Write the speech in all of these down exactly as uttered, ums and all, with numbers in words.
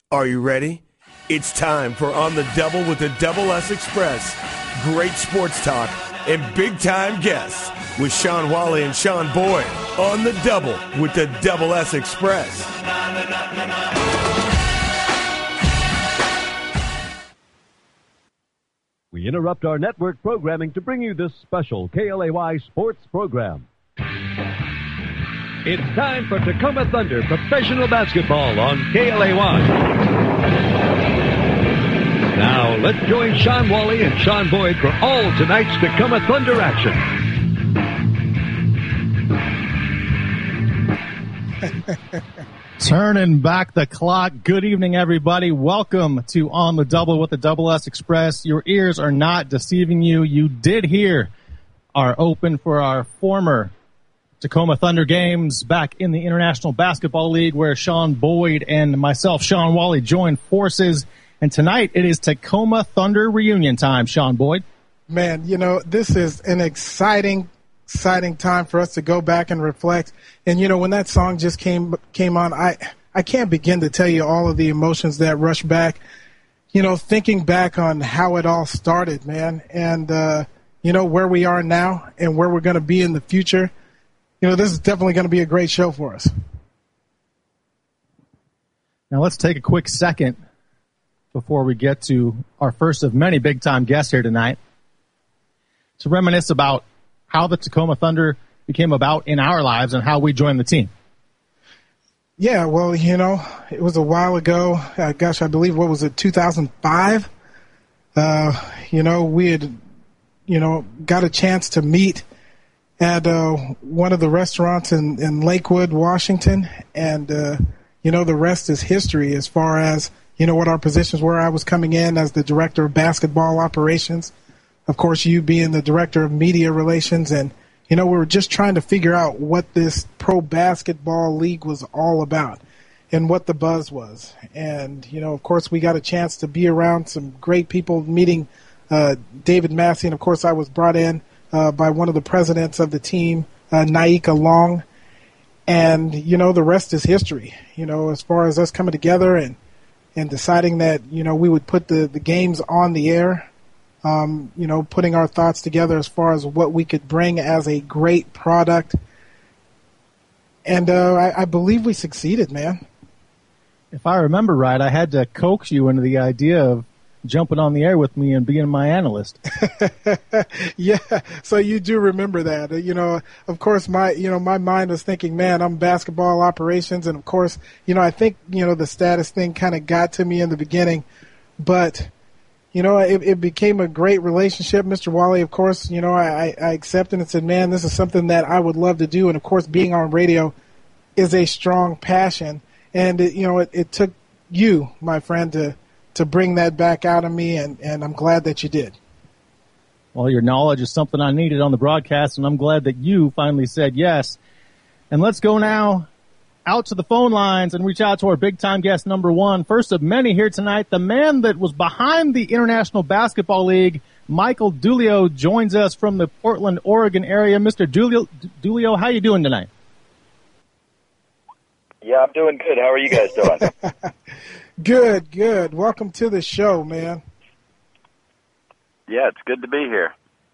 Are you ready? It's time for On the Double with the Double S Express. Great sports talk and big-time guests with Sean Wally and Sean Boyd on the Double with the Double S Express. We interrupt our network programming to bring you this special K L A Y sports program. It's time for Tacoma Thunder professional basketball on K L A Y. Now, let's join Sean Wally and Sean Boyd for all tonight's Tacoma Thunder action. Turning back the clock. Good evening, everybody. Welcome to On the Double with the Double S Express. Your ears are not deceiving you. You did hear our open for our former Tacoma Thunder games back in the International Basketball League, where Sean Boyd and myself, Sean Wally, joined forces. And tonight it is Tacoma Thunder reunion time, Sean Boyd. Man, you know, this is an exciting, exciting time for us to go back and reflect. And, you know, when that song just came came on, I, I can't begin to tell you all of the emotions that rush back, you know, thinking back on how it all started, man, and, uh, you know, where we are now and where we're going to be in the future. You know, this is definitely going to be a great show for us. Now let's take a quick second before we get to our first of many big-time guests here tonight to reminisce about how the Tacoma Thunder became about in our lives and how we joined the team. Yeah, well, you know, it was a while ago. Uh, gosh, I believe, what was it, two thousand five? Uh, you know, we had, you know, got a chance to meet at uh, one of the restaurants in, in Lakewood, Washington, and, uh, you know, the rest is history as far as, you know, what our positions were. I was coming in as the director of basketball operations. Of course, you being the director of media relations. And, you know, we were just trying to figure out what this pro basketball league was all about and what the buzz was. And, you know, of course, we got a chance to be around some great people, meeting uh, David Massey. And, of course, I was brought in uh, by one of the presidents of the team, uh, Naika Long. And, you know, the rest is history, you know, as far as us coming together and, and deciding that, you know, we would put the, the games on the air, um, you know, putting our thoughts together as far as what we could bring as a great product. And uh, I, I believe we succeeded, man. If I remember right, I had to coax you into the idea of jumping on the air with me and being my analyst. Yeah, so you do remember that. You know, of course, my you know my mind was thinking, man, I'm basketball operations, and of course, you know, I think you know the status thing kind of got to me in the beginning, but you know, it, it became a great relationship. Mister Wally, of course, you know, I, I accepted and said, man, this is something that I would love to do, and of course, being on radio is a strong passion, and it, you know, it, it took you, my friend, to to bring that back out of me, and, and I'm glad that you did. Well, your knowledge is something I needed on the broadcast, and I'm glad that you finally said yes. And let's go now out to the phone lines and reach out to our big-time guest number one. First of many here tonight, the man that was behind the International Basketball League, Michael Dulio, joins us from the Portland, Oregon area. Mister Dulio, Dulio, how you doing tonight? Yeah, I'm doing good. How are you guys doing? Good, good. Welcome to the show, man. Yeah, it's good to be here.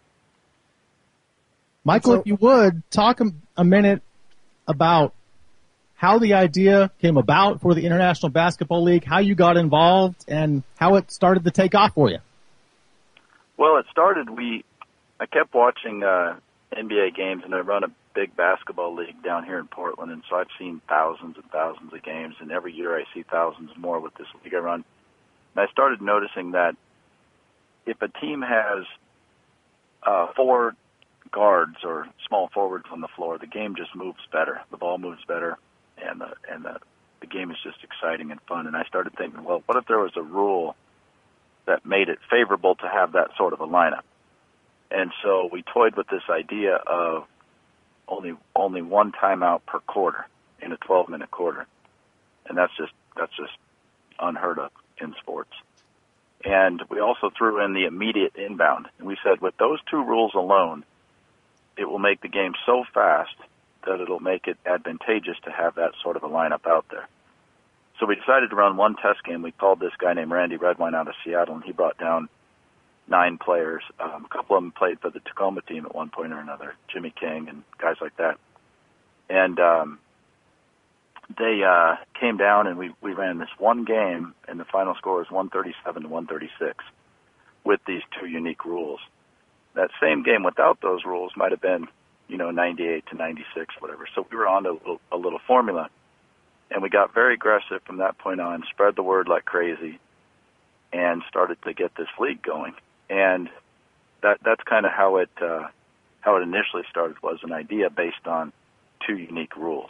Michael, So- if you would, talk a, a minute about how the idea came about for the International Basketball League, how you got involved, and how it started to take off for you. Well, it started, we, I kept watching uh, N B A games, and I run a big basketball league down here in Portland, and so I've seen thousands and thousands of games, and every year I see thousands more with this league I run. And I started noticing that if a team has uh, four guards or small forwards on the floor, the game just moves better. The ball moves better, and the, and the, the game is just exciting and fun. And I started thinking, well, what if there was a rule that made it favorable to have that sort of a lineup? And so we toyed with this idea of only only one timeout per quarter in a twelve-minute quarter, and that's just that's just unheard of in sports. And we also threw in the immediate inbound, and we said with those two rules alone, it will make the game so fast that it'll make it advantageous to have that sort of a lineup out there. So we decided to run one test game. We called this guy named Randy Redwine out of Seattle, and he brought down nine players. Um, a couple of them played for the Tacoma team at one point or another, Jimmy King and guys like that. And um, they uh, came down, and we, we ran this one game, and the final score was one thirty-seven to one thirty-six with these two unique rules. That same game without those rules might have been, you know, ninety-eight to ninety-six, whatever. So we were on a little, a little formula, and we got very aggressive from that point on, spread the word like crazy, and started to get this league going. And that that's kind of how it uh, how it initially started, was an idea based on two unique rules.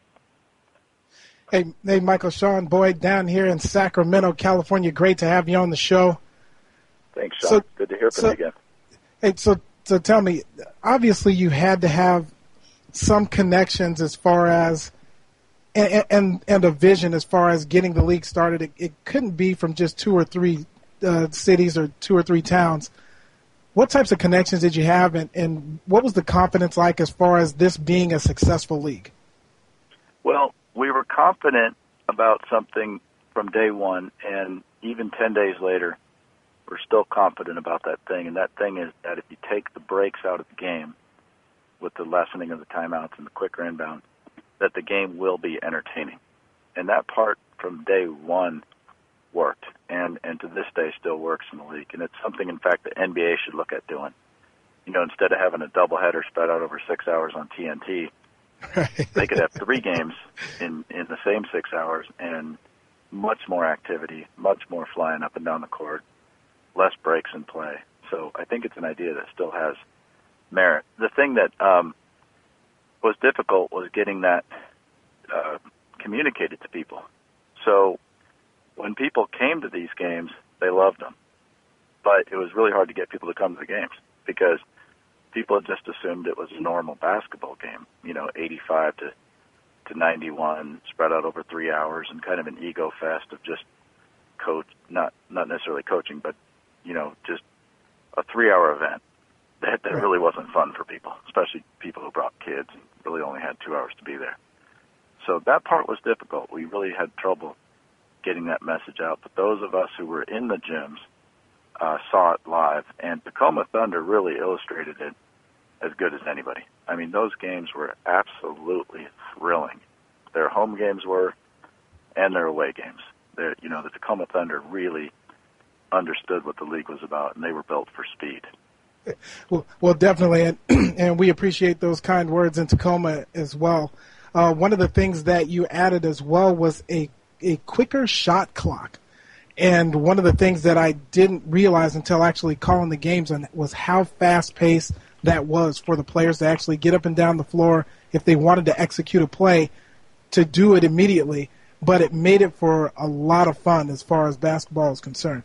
Hey, hey, Michael, Sean Boyd down here in Sacramento, California. Great to have you on the show. Thanks, Sean. So, Good to hear from so, you again. Hey, so so tell me, obviously you had to have some connections as far as and and, and a vision as far as getting the league started. It, it couldn't be from just two or three uh, cities or two or three towns. What types of connections did you have, and, and what was the confidence like as far as this being a successful league? Well, we were confident about something from day one, and even ten days later, we're still confident about that thing. And that thing is that if you take the breaks out of the game with the lessening of the timeouts and the quicker inbound, that the game will be entertaining. And that part from day one worked, and, and to this day still works in the league. And it's something, in fact, the N B A should look at doing. You know, instead of having a doubleheader spread out over six hours on T N T, right. They could have three games in, in the same six hours and much more activity, much more flying up and down the court, less breaks in play. So I think it's an idea that still has merit. The thing that um, was difficult was getting that uh, communicated to people. So when people came to these games, they loved them. But it was really hard to get people to come to the games because people had just assumed it was a normal basketball game, you know, eighty-five to to ninety-one, spread out over three hours, and kind of an ego fest of just coach, not not necessarily coaching, but, you know, just a three-hour event. That, that really wasn't fun for people, especially people who brought kids and really only had two hours to be there. So that part was difficult. We really had trouble getting that message out. But those of us who were in the gyms uh, saw it live, and Tacoma Thunder really illustrated it as good as anybody. I mean, those games were absolutely thrilling. Their home games were, and their away games. They're, you know, the Tacoma Thunder really understood what the league was about, and they were built for speed. Well, well, definitely, and, and we appreciate those kind words in Tacoma as well. Uh, one of the things that you added as well was a, a quicker shot clock. And one of the things that I didn't realize until actually calling the games on was how fast-paced that was for the players to actually get up and down the floor if they wanted to execute a play, to do it immediately. But it made it for a lot of fun as far as basketball is concerned.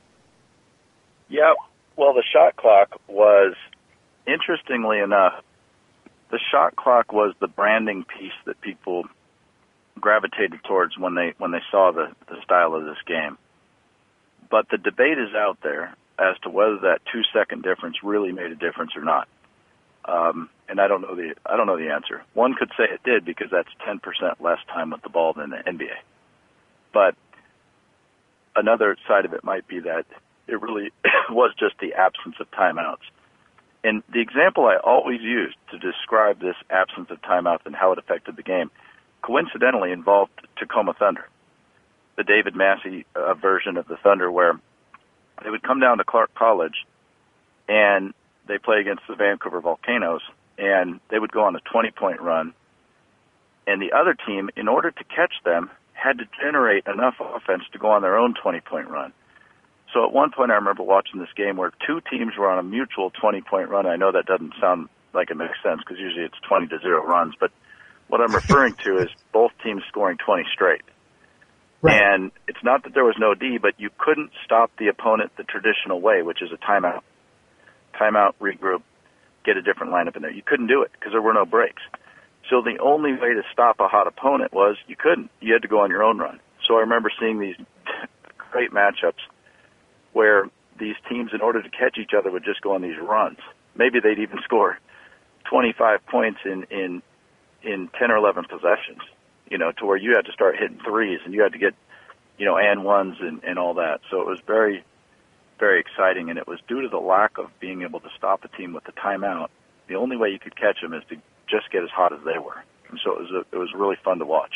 Yeah, well, the shot clock was, interestingly enough, the shot clock was the branding piece that people gravitated towards when they when they saw the, the style of this game. But the debate is out there as to whether that two-second difference really made a difference or not. Um, and I don't know the I don't know the answer. One could say it did because that's ten percent less time with the ball than the N B A. But another side of it might be that it really was just the absence of timeouts. And the example I always used to describe this absence of timeouts and how it affected the game coincidentally involved Tacoma Thunder, the David Massey uh, version of the Thunder, where they would come down to Clark College and they play against the Vancouver Volcanoes, and they would go on a twenty-point run, and the other team, in order to catch them, had to generate enough offense to go on their own twenty-point run. So at one point I remember watching this game where two teams were on a mutual twenty-point run. I know that doesn't sound like it makes sense because usually it's twenty to zero runs, but what I'm referring to is both teams scoring twenty straight. Right. And it's not that there was no D, but you couldn't stop the opponent the traditional way, which is a timeout. Timeout, regroup, get a different lineup in there. You couldn't do it because there were no breaks. So the only way to stop a hot opponent was you couldn't. You had to go on your own run. So I remember seeing these great matchups where these teams, in order to catch each other, would just go on these runs. Maybe they'd even score twenty-five points in, in, in ten or eleven possessions. you know, to where you had to start hitting threes and you had to get, you know, and ones and, and all that. So it was very, very exciting, and it was due to the lack of being able to stop a team with the timeout. The only way you could catch them is to just get as hot as they were. And so it was, a, it was really fun to watch.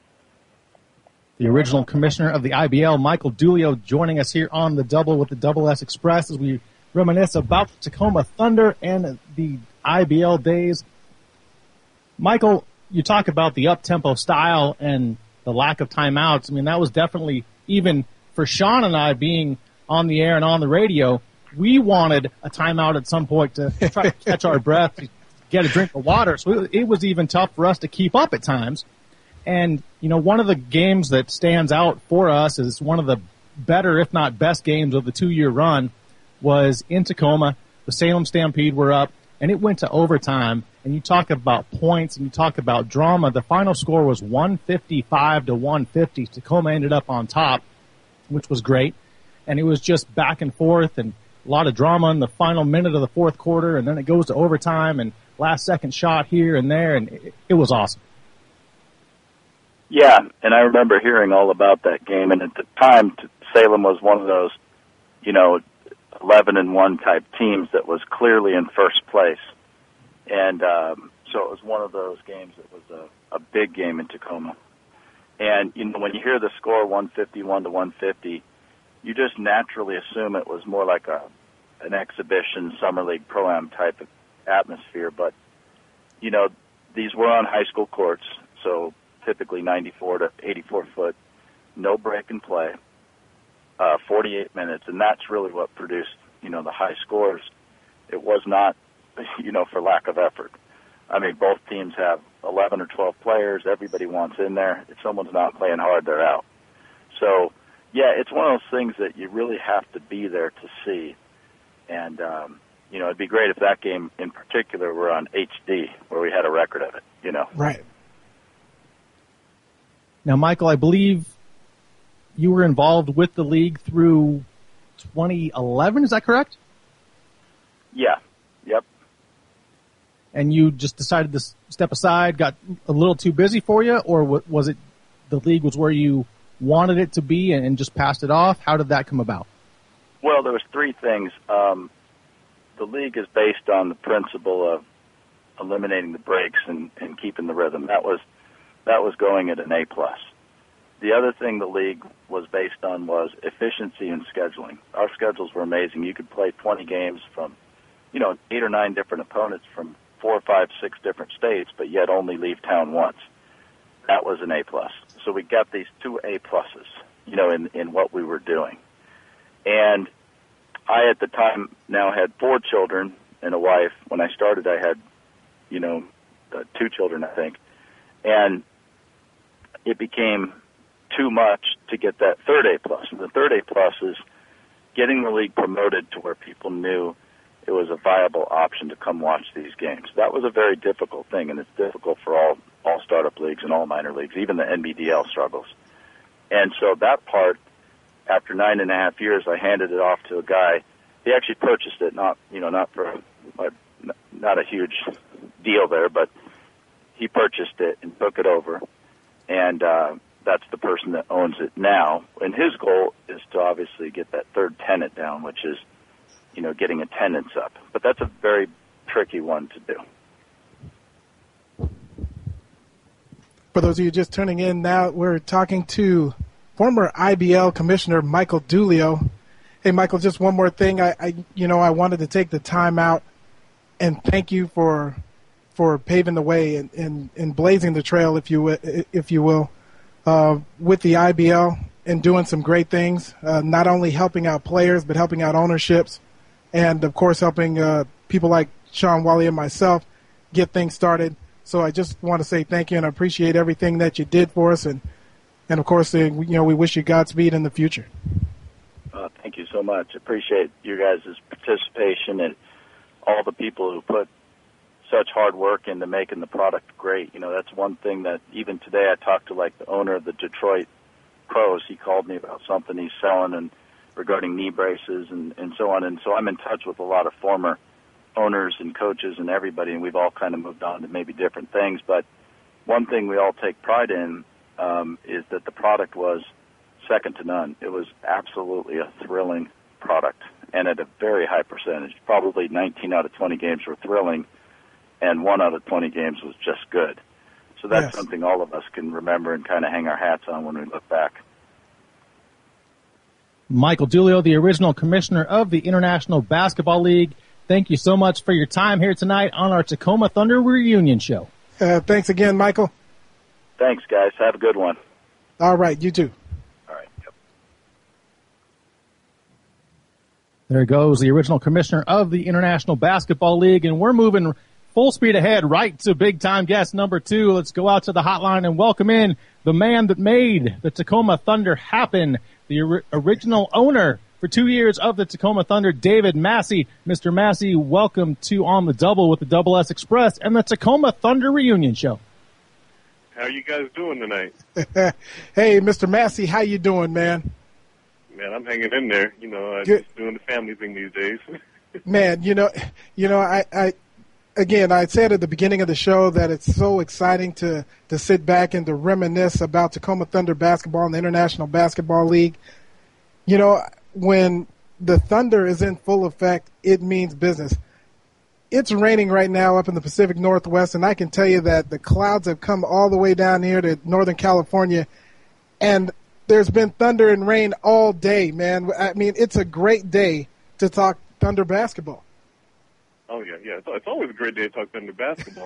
The original commissioner of the I B L, Michael Dulio, joining us here on the Double with the Double S Express as we reminisce about the Tacoma Thunder and the I B L days. Michael, you talk about the up-tempo style and the lack of timeouts. I mean, that was definitely, even for Sean and I being on the air and on the radio, we wanted a timeout at some point to try to catch our breath, to get a drink of water. So it was even tough for us to keep up at times. And, you know, one of the games that stands out for us is one of the better, if not best games of the two-year run was in Tacoma. The Salem Stampede were up, and it went to overtime. And you talk about points and you talk about drama. The final score was one fifty-five to one fifty. Tacoma ended up on top, which was great. And it was just back and forth and a lot of drama in the final minute of the fourth quarter. And then it goes to overtime and last second shot here and there. And it, it was awesome. Yeah, and I remember hearing all about that game. And at the time, Salem was one of those, you know, eleven and one type teams that was clearly in first place. And um, so it was one of those games that was a, a big game in Tacoma. And, you know, when you hear the score one fifty-one to one fifty, you just naturally assume it was more like a an exhibition, summer league, pro-am type of atmosphere. But, you know, these were on high school courts, so typically ninety-four to eighty-four foot, no break and play, uh, forty-eight minutes, and that's really what produced, you know, the high scores. It was not, you know, for lack of effort. I mean, both teams have eleven or twelve players. Everybody wants in there. If someone's not playing hard, they're out. So, yeah, it's one of those things that you really have to be there to see. And, um, you know, it'd be great if that game in particular were on H D, where we had a record of it, you know. Right. Now, Michael, I believe you were involved with the league through twenty eleven, is that correct? Yeah. Yep. And you just decided to step aside, got a little too busy for you, or was it the league was where you wanted it to be and just passed it off? How did that come about? Well, there was three things. Um, the league is based on the principle of eliminating the breaks and, and keeping the rhythm. That was that was going at an A plus. The other thing the league was based on was efficiency and scheduling. Our schedules were amazing. You could play twenty games from, you know, eight or nine different opponents from four, five, six different states, but yet only leave town once. That was an A plus. So we got these two A pluses, you know, in, in what we were doing. And I, at the time, now had four children and a wife. When I started, I had, you know, uh, two children, I think. And it became too much to get that third A plus. And the third A plus is getting the league promoted to where people knew it was a viable option to come watch these games. That was a very difficult thing, and it's difficult for all, all startup leagues and all minor leagues. Even the N B D L struggles. And so that part, after nine and a half years, I handed it off to a guy. He actually purchased it, not, you know, not for a, not a huge deal there, but he purchased it and took it over. And uh, that's the person that owns it now. And his goal is to obviously get that third tenant down, which is, you know, getting attendance up. But that's a very tricky one to do. For those of you just tuning in now, we're talking to former I B L Commissioner Michael Dulio. Hey, Michael, just one more thing. I, I you know, I wanted to take the time out and thank you for for paving the way and, and, and blazing the trail, if you if you will, uh, with the I B L and doing some great things. Uh, not only helping out players, but helping out ownerships, and of course helping uh, people like Sean Wally and myself get things started. So I just want to say thank you and I appreciate everything that you did for us, and and of course, uh, you know, we wish you Godspeed in the future. Uh, thank you so much. Appreciate you guys' participation and all the people who put such hard work into making the product great. You know, that's one thing that even today I talked to, like, the owner of the Detroit Pros. He called me about something he's selling and regarding knee braces and, and so on. And so I'm in touch with a lot of former owners and coaches and everybody, and we've all kind of moved on to maybe different things. But one thing we all take pride in um, is that the product was second to none. It was absolutely a thrilling product, and at a very high percentage. Probably nineteen out of twenty games were thrilling, and one out of twenty games was just good. So that's yes. something all of us can remember and kind of hang our hats on when we look back. Michael Dulio, the original commissioner of the International Basketball League, thank you so much for your time here tonight on our Tacoma Thunder reunion show. Uh, thanks again, Michael. Thanks, guys. Have a good one. All right, you too. All right. Yep. There goes the original commissioner of the International Basketball League, and we're moving full speed ahead right to big-time guest number two. Let's go out to the hotline and welcome in the man that made the Tacoma Thunder happen, the or- original owner for two years of the Tacoma Thunder, David Massey. Mister Massey, welcome to On the Double with the Double S Express and the Tacoma Thunder reunion show. How you guys doing tonight? Hey, Mister Massey, how you doing, man? Man, I'm hanging in there. You know, uh, just doing the family thing these days. Man, you know, you know, I, I, again, I said at the beginning of the show that it's so exciting to to sit back and to reminisce about Tacoma Thunder basketball and the International Basketball League. You know, when the Thunder is in full effect, it means business. It's raining right now up in the Pacific Northwest, and I can tell you that the clouds have come all the way down here to Northern California, and there's been thunder and rain all day, man. I mean, it's a great day to talk Thunder basketball. Oh, yeah, yeah. It's, it's always a great day to talk Thunder basketball.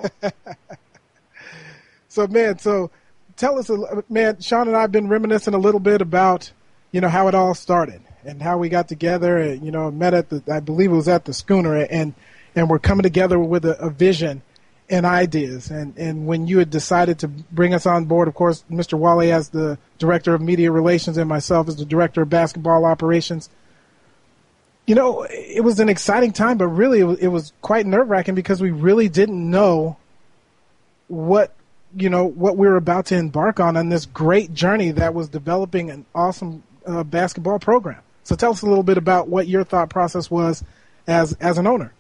So, man, so tell us, a, man, Sean and I have been reminiscing a little bit about, you know, how it all started and how we got together and, you know, met at the, I believe it was at the Schooner, and, and we're coming together with a, a vision and ideas. And, and when you had decided to bring us on board, of course, Mister Wally as the Director of Media Relations and myself as the Director of Basketball Operations, you know, it was an exciting time, but really it was, it was quite nerve-wracking because we really didn't know what, you know, what we were about to embark on on this great journey that was developing an awesome uh, basketball program. So tell us a little bit about what your thought process was as as an owner.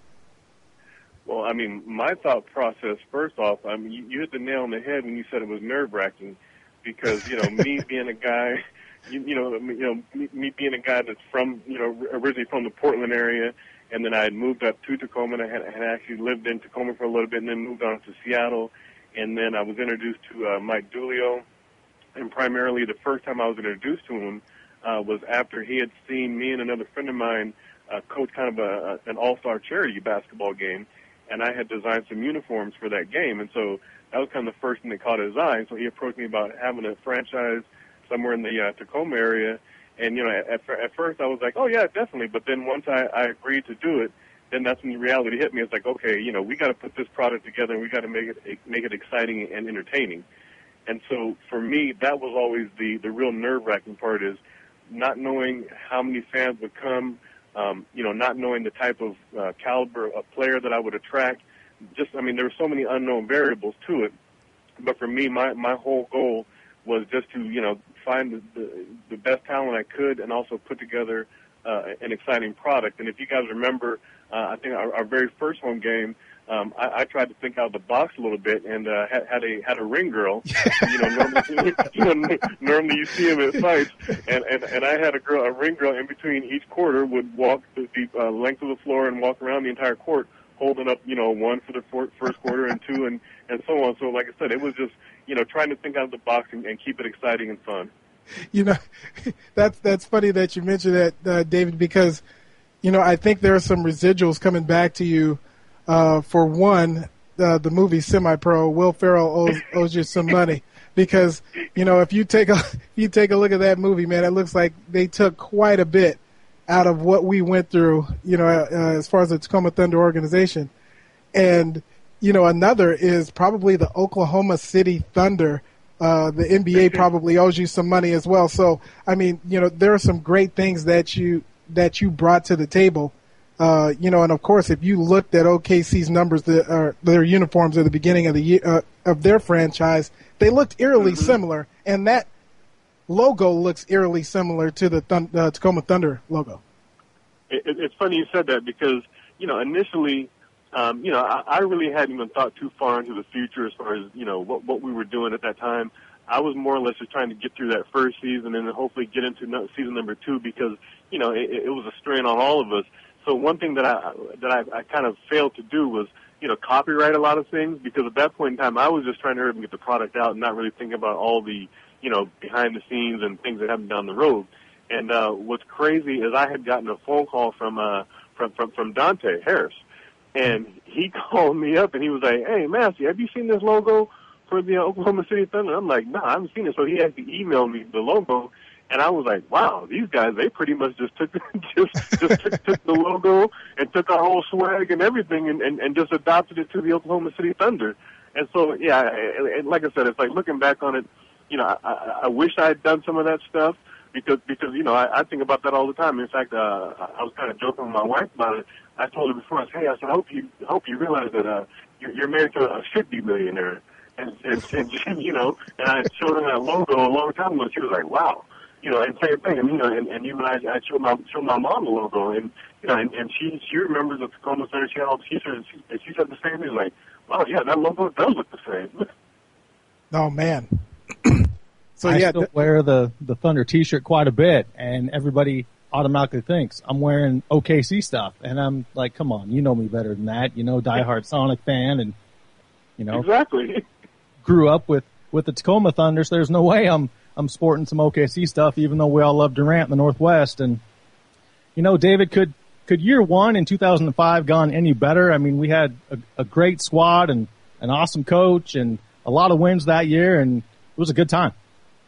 Well, I mean, my thought process, first off, I mean, you, you hit the nail on the head when you said it was nerve-wracking because, you know, me being a guy, you, you know, you know, me, me being a guy that's from, you know, originally from the Portland area, and then I had moved up to Tacoma, and I had, had actually lived in Tacoma for a little bit, and then moved on to Seattle, and then I was introduced to uh, Mike Dulio, and primarily the first time I was introduced to him uh, was after he had seen me and another friend of mine uh, coach kind of a, a, an all-star charity basketball game, and I had designed some uniforms for that game, and so that was kind of the first thing that caught his eye. And so he approached me about having a franchise somewhere in the uh, Tacoma area, and you know, at, at first I was like, oh yeah, definitely. But then once I, I agreed to do it, then that's when the reality hit me. It's like, okay, you know, we got to put this product together, and we got to make it make it exciting and entertaining. And so for me, that was always the the real nerve-wracking part, is not knowing how many fans would come. Um, you know, not knowing the type of uh, caliber of player that I would attract. Just, I mean, there were so many unknown variables to it. But for me, my, my whole goal was just to, you know, find the, the, the best talent I could and also put together uh, an exciting product. And if you guys remember, uh, I think our, our very first home game, um, I, I tried to think out of the box a little bit and uh, had, had a had a ring girl. you know, normally, you know, normally you see them at fights, and, and and I had a girl, a ring girl, in between each quarter would walk the, the uh, length of the floor and walk around the entire court, holding up, you know, one for the for, first quarter and two and and so on. So, like I said, it was just, you know, trying to think out of the box and, and keep it exciting and fun. You know, that's that's funny that you mentioned that, uh, David, because, you know, I think there are some residuals coming back to you. Uh, for one, uh, the movie Semi-Pro, Will Ferrell owes, owes you some money because, you know, if you take a if you take a look at that movie, man, it looks like they took quite a bit out of what we went through, you know, uh, as far as the Tacoma Thunder organization. And, you know, another is probably the Oklahoma City Thunder. Uh, the N B A probably owes you some money as well. So, I mean, you know, there are some great things that you that you brought to the table. Uh, you know, and of course, if you looked at O K C's numbers, that are their uniforms at the beginning of the year uh, of their franchise, they looked eerily mm-hmm. similar, and that logo looks eerily similar to the Thun- uh, Tacoma Thunder logo. It, it, it's funny you said that because, you know, initially um, you know, I, I really hadn't even thought too far into the future as far as, you know, what, what we were doing at that time. I was more or less just trying to get through that first season and then hopefully get into no, season number two because, you know, it, it was a strain on all of us. So one thing that I that I, I kind of failed to do was, you know, copyright a lot of things because at that point in time I was just trying to hurry up and get the product out and not really thinking about all the, you know, behind the scenes and things that happen down the road. And uh, what's crazy is I had gotten a phone call from uh, from, from from Dante Harris, and he called me up and he was like, "Hey, Massey, have you seen this logo for the uh, Oklahoma City Thunder?" I'm like, "No, nah, I haven't seen it." So he actually emailed me the logo. And I was like, wow, these guys, they pretty much just took just just took, took the logo and took our whole swag and everything and, and, and just adopted it to the Oklahoma City Thunder. And so, yeah, and like I said, it's like looking back on it, you know, I, I wish I had done some of that stuff because, because you know, I, I think about that all the time. In fact, uh, I was kind of joking with my wife about it. I told her before, I said, hey, I said, I hope you, I hope you realize that uh, you're, you're married to a should-be millionaire. And, and, and, you know, and I showed her that logo a long time ago. She was like, wow. You know, and same thing, and you know, and, and even I, I showed my showed my mom the logo, and you know, and, and she she remembers the Tacoma Thunder. She all she said she, she said the same thing, like, wow, yeah, that logo does look the same. Oh man. So I yeah, still th- wear the the Thunder T-shirt quite a bit, and everybody automatically thinks I'm wearing O K C stuff, and I'm like, come on, you know me better than that, you know, diehard Sonic fan, and you know, exactly. Grew up with with the Tacoma Thunder, so there's no way I'm. I'm sporting some O K C stuff, even though we all love Durant in the Northwest. And, you know, David, could, could year one in two thousand five gone any better? I mean, we had a, a great squad and an awesome coach and a lot of wins that year, and it was a good time.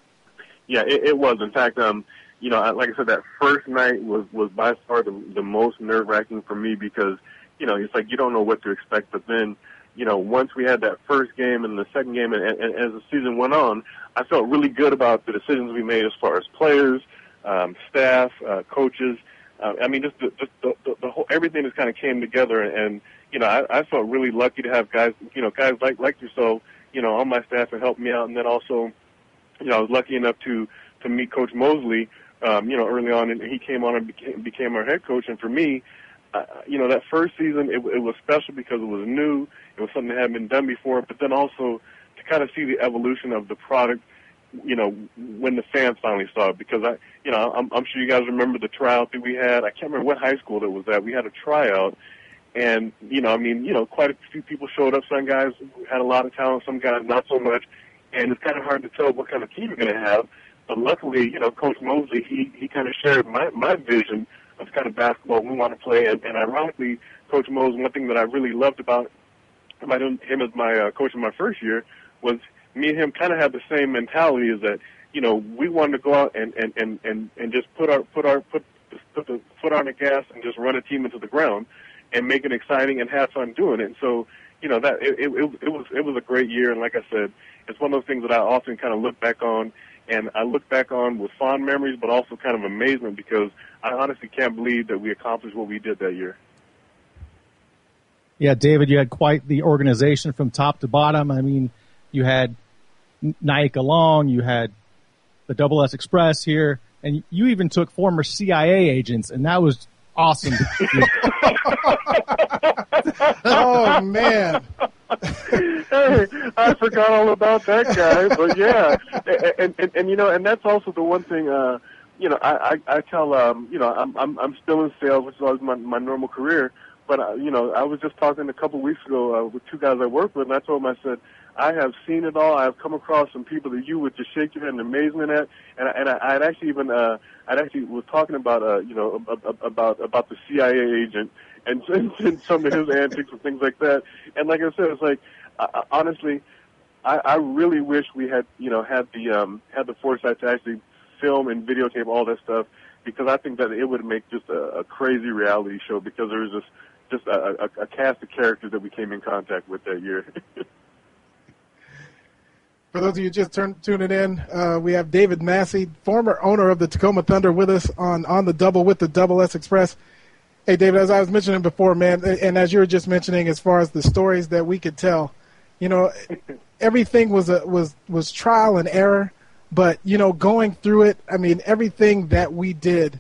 Yeah, it, it was. In fact, um, you know, like I said, that first night was, was by far the, the most nerve-wracking for me because, you know, it's like you don't know what to expect. But then, you know, once we had that first game and the second game, and, and, and as the season went on, I felt really good about the decisions we made as far as players, um, staff, uh, coaches. Uh, I mean, just the, just the, the, the whole everything just kind of came together, and, and you know, I, I felt really lucky to have guys, you know, guys like like yourself, you know, on my staff to help me out, and then also, you know, I was lucky enough to to meet Coach Mosley, um, you know, early on, and he came on and became, became our head coach, and for me, uh, you know, that first season it, it was special because it was new, it was something that hadn't been done before, but then also to kind of see the evolution of the product, you know, when the fans finally saw it. Because, I, you know, I'm, I'm sure you guys remember the tryout that we had. I can't remember what high school that was at. We had a tryout, and, you know, I mean, you know, quite a few people showed up. Some guys had a lot of talent, some guys not so much, and it's kind of hard to tell what kind of team you're going to have. But luckily, you know, Coach Mosley, he, he kind of shared my, my vision of the kind of basketball we want to play. And, and ironically, Coach Mosley, one thing that I really loved about about him as my uh, coach in my first year was me and him kind of have the same mentality, is that, you know, we wanted to go out and, and, and, and, and just put our put our put put the foot on the gas and just run a team into the ground and make it exciting and have fun doing it. And so, you know, that it, it, it was it was a great year, and like I said, it's one of those things that I often kind of look back on, and I look back on with fond memories, but also kind of amazement because I honestly can't believe that we accomplished what we did that year. Yeah, David, you had quite the organization from top to bottom. I mean, you had Nike Long, you had the Double S Express here, and you even took former C I A agents, and that was awesome. Oh, man. Hey, I forgot all about that guy, but yeah, and, and, and you know, and that's also the one thing, uh, you know, I, I, I tell, um, you know, I'm, I'm, I'm still in sales, which is always my, my normal career. But, uh, you know, I was just talking a couple of weeks ago uh, with two guys I work with, and I told them, I said, I have seen it all. I have come across some people that you would just shake your head in amazement at. And, and I, I'd actually even, uh, I'd actually was talking about, uh, you know, about, about the C I A agent and, and, and some of his antics and things like that. And like I said, it's like, uh, honestly, I, I really wish we had, you know, had the, um, had the foresight to actually film and videotape all that stuff, because I think that it would make just a, a crazy reality show, because there was just, just a, a, a cast of characters that we came in contact with that year. For those of you just turn, tuning in, uh, we have David Massey, former owner of the Tacoma Thunder, with us on, on the double with the Double S Express. Hey, David, as I was mentioning before, man, and as you were just mentioning, as far as the stories that we could tell, you know, everything was a, was was trial and error. But, you know, going through it, I mean, everything that we did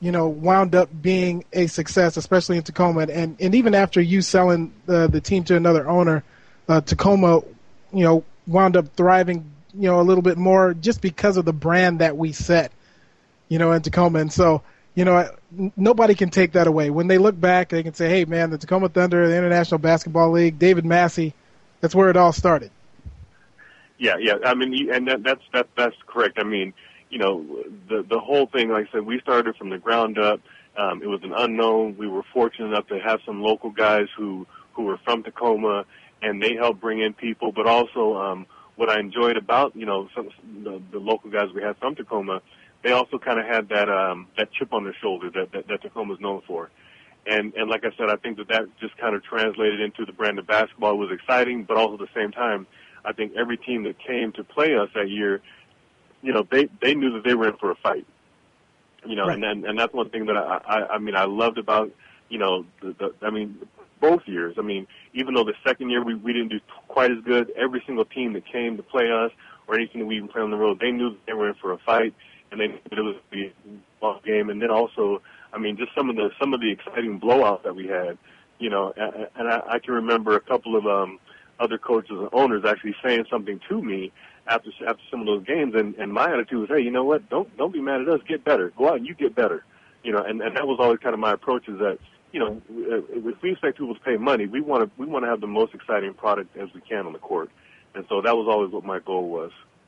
you know, wound up being a success, especially in Tacoma. And, and even after you selling the, the team to another owner, uh, Tacoma, you know, wound up thriving, you know, a little bit more just because of the brand that we set, you know, in Tacoma. And so, you know, nobody can take that away. When they look back, they can say, hey, man, the Tacoma Thunder, the International Basketball League, David Massey, that's where it all started. Yeah, yeah. I mean, and that, that's that, that's correct. I mean, you know, the the whole thing, like I said, we started from the ground up. Um, it was an unknown. We were fortunate enough to have some local guys who, who were from Tacoma, and they helped bring in people. But also, um, what I enjoyed about, you know, some, the, the local guys we had from Tacoma, they also kind of had that um, that chip on their shoulder that, that, that Tacoma's known for. And, and like I said, I think that that just kind of translated into the brand of basketball. It was exciting, but also at the same time, I think every team that came to play us that year, you know, they, they knew that they were in for a fight. You know, right. and, and and that's one thing that I, I I mean I loved about, you know, the, the I mean both years. I mean, even though the second year we, we didn't do quite as good, every single team that came to play us or anything that we even played on the road, they knew that they were in for a fight, and they knew that it was a ball game. And then also, I mean, just some of the some of the exciting blowouts that we had, you know, and, and I, I can remember a couple of um, other coaches and owners actually saying something to me after after some of those games, and, and my attitude was, hey, you know what, don't don't be mad at us, get better, go out and you get better, you know, and, and that was always kind of my approach, is that, you know, if we expect people to pay money, we want to we want to have the most exciting product as we can on the court, and so that was always what my goal was.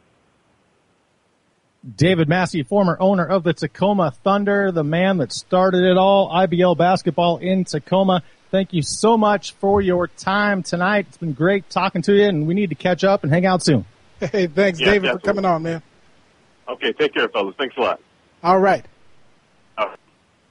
David Massey, former owner of the Tacoma Thunder, the man that started it all, I B L basketball in Tacoma. Thank you so much for your time tonight. It's been great talking to you, and we need to catch up and hang out soon. Hey, thanks, yeah, David, definitely. for coming on, man. Okay, take care, fellas. Thanks a lot. All right. All right.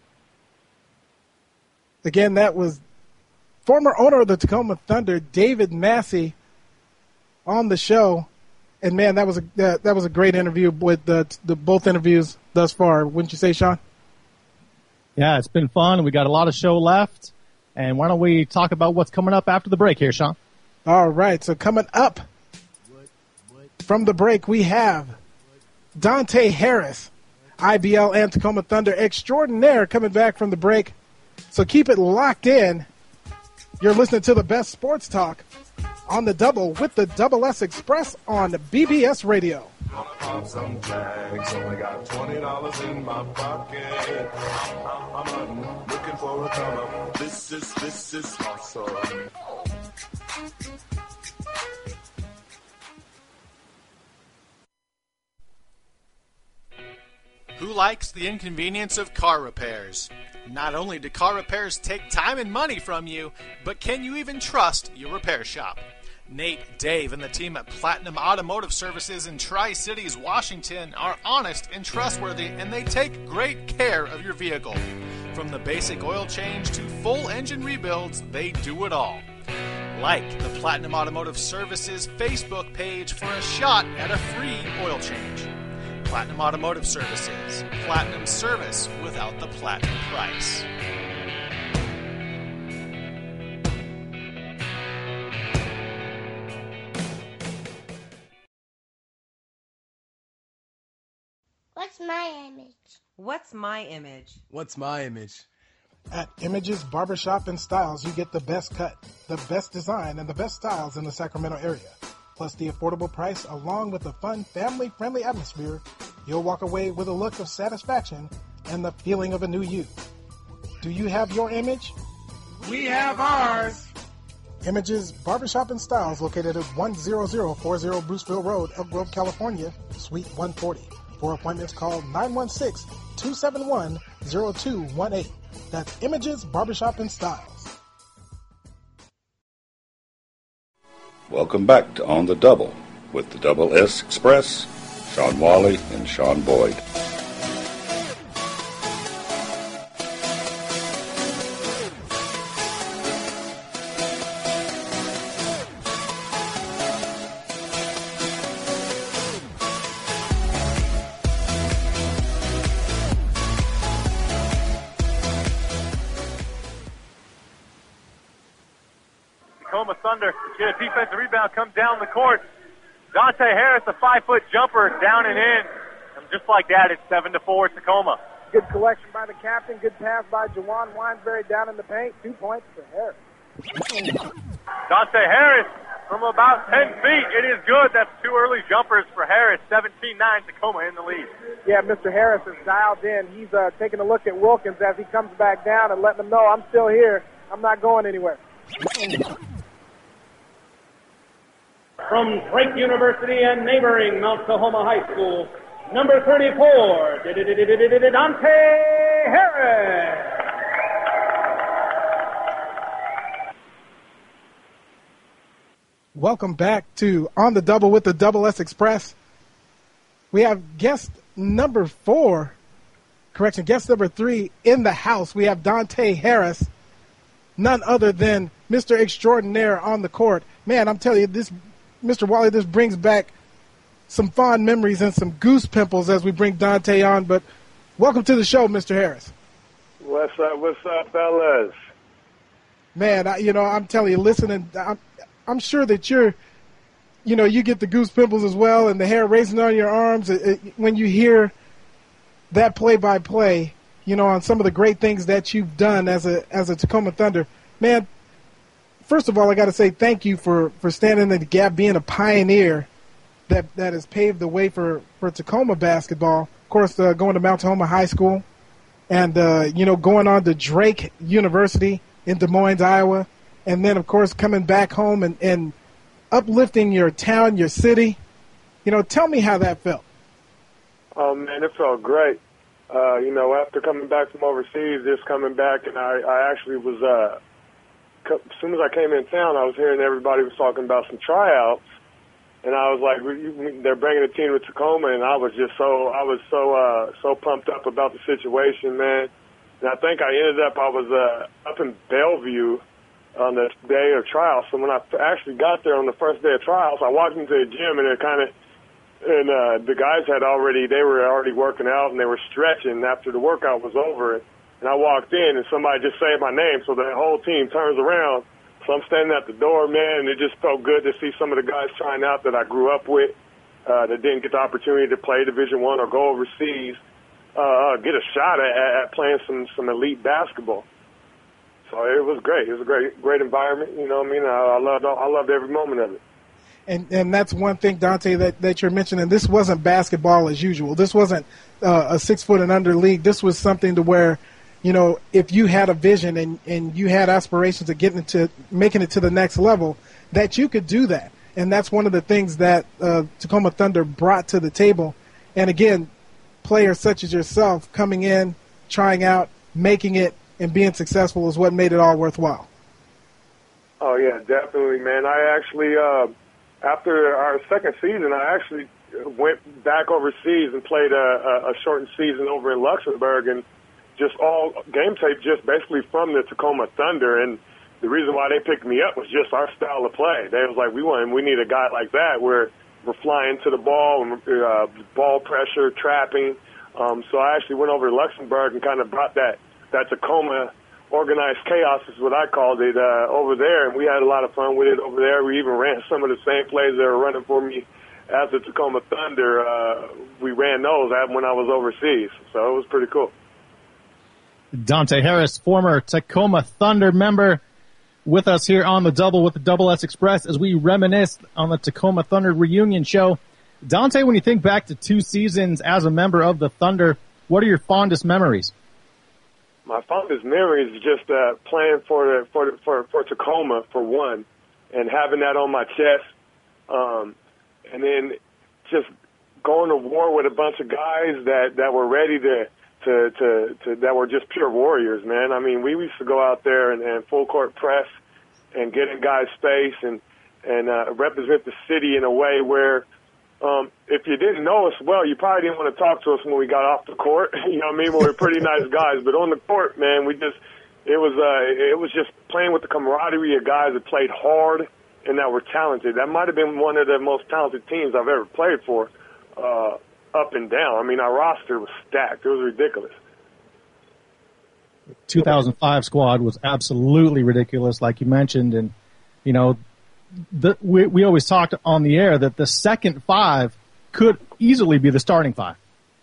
Again, that was former owner of the Tacoma Thunder, David Massey, on the show. And, man, that was a that, that was a great interview with the, the both interviews thus far. Wouldn't you say, Sean? Yeah, it's been fun. We got a lot of show left. And why don't we talk about what's coming up after the break here, Sean? All right, so coming up from the break, we have Dante Harris, I B L and Tacoma Thunder extraordinaire, coming back from the break. So keep it locked in. You're listening to the best sports talk on the double with the Double S Express on B B S Radio. Gonna pop some tags, only got twenty dollars in my pocket. I'm, I'm looking for a come up. This is, this is awesome. Who likes the inconvenience of car repairs? Not only do car repairs take time and money from you, but can you even trust your repair shop? Nate, Dave, and the team at Platinum Automotive Services in Tri-Cities, Washington are honest and trustworthy, and they take great care of your vehicle. From the basic oil change to full engine rebuilds, they do it all. Like the Platinum Automotive Services Facebook page for a shot at a free oil change. Platinum Automotive Services. Platinum service without the platinum price. What's my image? What's my image? What's my image? At Images Barbershop and Styles, you get the best cut, the best design, and the best styles in the Sacramento area. Plus the affordable price, along with the fun, family-friendly atmosphere, you'll walk away with a look of satisfaction and the feeling of a new you. Do you have your image? We have ours! Images Barbershop and Styles, located at one zero zero four zero Bruceville Road, Elk Grove, California, Suite one forty. For appointments, call nine one six, two seven one, zero two one eight. That's Images Barbershop and Styles. Welcome back to On the Double with the Double S Express, Sean Wally and Sean Boyd. Tacoma Thunder get a defensive rebound, come down the court. Dante Harris, a five-foot jumper, down and in. And just like that, it's seven to four Tacoma. Good collection by the captain. Good pass by Jawan Winesberry down in the paint. Two points for Harris. Dante Harris from about ten feet. It is good. That's two early jumpers for Harris. seventeen nine, Tacoma in the lead. Yeah, Mister Harris is dialed in. He's uh, taking a look at Wilkins as he comes back down and letting him know, I'm still here. I'm not going anywhere. From Drake University and neighboring Mount Tahoma High School, number thirty-four, Dante Harris. Welcome back to On the Double with the Double S Express. We have guest number four, correction, guest number three in the house. We have Dante Harris, none other than Mister Extraordinaire on the court. Man, I'm telling you, this, Mister Wally, this brings back some fond memories and some goose pimples as we bring Dante on. But welcome to the show, Mister Harris. What's up, what's up, fellas? Man, I, you know, I'm telling you, listening, I'm, I'm sure that you're, you know, you get the goose pimples as well and the hair raising on your arms it, it, when you hear that play-by-play, you know, on some of the great things that you've done as a as a Tacoma Thunder. Man, first of all, I got to say thank you for, for standing in the gap, being a pioneer that that has paved the way for, for Tacoma basketball. Of course, uh, going to Mount Tahoma High School and, uh, you know, going on to Drake University in Des Moines, Iowa. And then, of course, coming back home and, and uplifting your town, your city. You know, tell me how that felt. Oh, man, it felt great. Uh, you know, after coming back from overseas, just coming back, and I, I actually was, uh, co- as soon as I came in town, I was hearing everybody was talking about some tryouts. And I was like, they're bringing a team to Tacoma, and I was just so, I was so, uh, so pumped up about the situation, man. And I think I ended up, I was uh, up in Bellevue on the day of trials. So when I actually got there on the first day of trials, I walked into the gym and it kind of, and uh, the guys had already, they were already working out and they were stretching after the workout was over. And I walked in and somebody just said my name, so the whole team turns around. So I'm standing at the door, man, and it just felt good to see some of the guys trying out that I grew up with, uh, that didn't get the opportunity to play Division One or go overseas, uh, get a shot at, at playing some, some elite basketball. So it was great. It was a great, great environment. You know what I mean? I, I loved, I loved every moment of it. And and that's one thing, Dante, that, that you're mentioning. This wasn't basketball as usual. This wasn't uh, a six foot and under league. This was something to where, you know, if you had a vision and, and you had aspirations of getting to making it to the next level, that you could do that. And that's one of the things that uh, Tacoma Thunder brought to the table. And again, players such as yourself coming in, trying out, making it, and being successful is what made it all worthwhile. Oh, yeah, definitely, man. I actually, uh, after our second season, I actually went back overseas and played a, a shortened season over in Luxembourg, and just all game tape just basically from the Tacoma Thunder. And the reason why they picked me up was just our style of play. They was like, we want, we need a guy like that where we're flying to the ball, uh, ball pressure, trapping. Um, so I actually went over to Luxembourg and kind of brought that that Tacoma organized chaos is what I called it, uh, over there. And we had a lot of fun with it over there. We even ran some of the same plays that were running for me as the Tacoma Thunder. Uh, we ran those when I was overseas. So it was pretty cool. Dante Harris, former Tacoma Thunder member, with us here on the Double with the Double S Express as we reminisce on the Tacoma Thunder reunion show. Dante, when you think back to two seasons as a member of the Thunder, what are your fondest memories? My fondest memory is just uh, playing for the, for, the, for for Tacoma for one, and having that on my chest, um, and then just going to war with a bunch of guys that, that were ready to, to to to that were just pure warriors, man. I mean, we used to go out there and, and full court press and get in guys' space and and uh, represent the city in a way where. Um, if you didn't know us well, you probably didn't want to talk to us when we got off the court. You know what I mean? We were pretty nice guys, but on the court, man, we just, it was, uh, it was just playing with the camaraderie of guys that played hard and that were talented. That might have been one of the most talented teams I've ever played for, uh, up and down. I mean, our roster was stacked. It was ridiculous. two thousand five squad was absolutely ridiculous, like you mentioned, and, you know, The, we, we always talked on the air that the second five could easily be the starting five.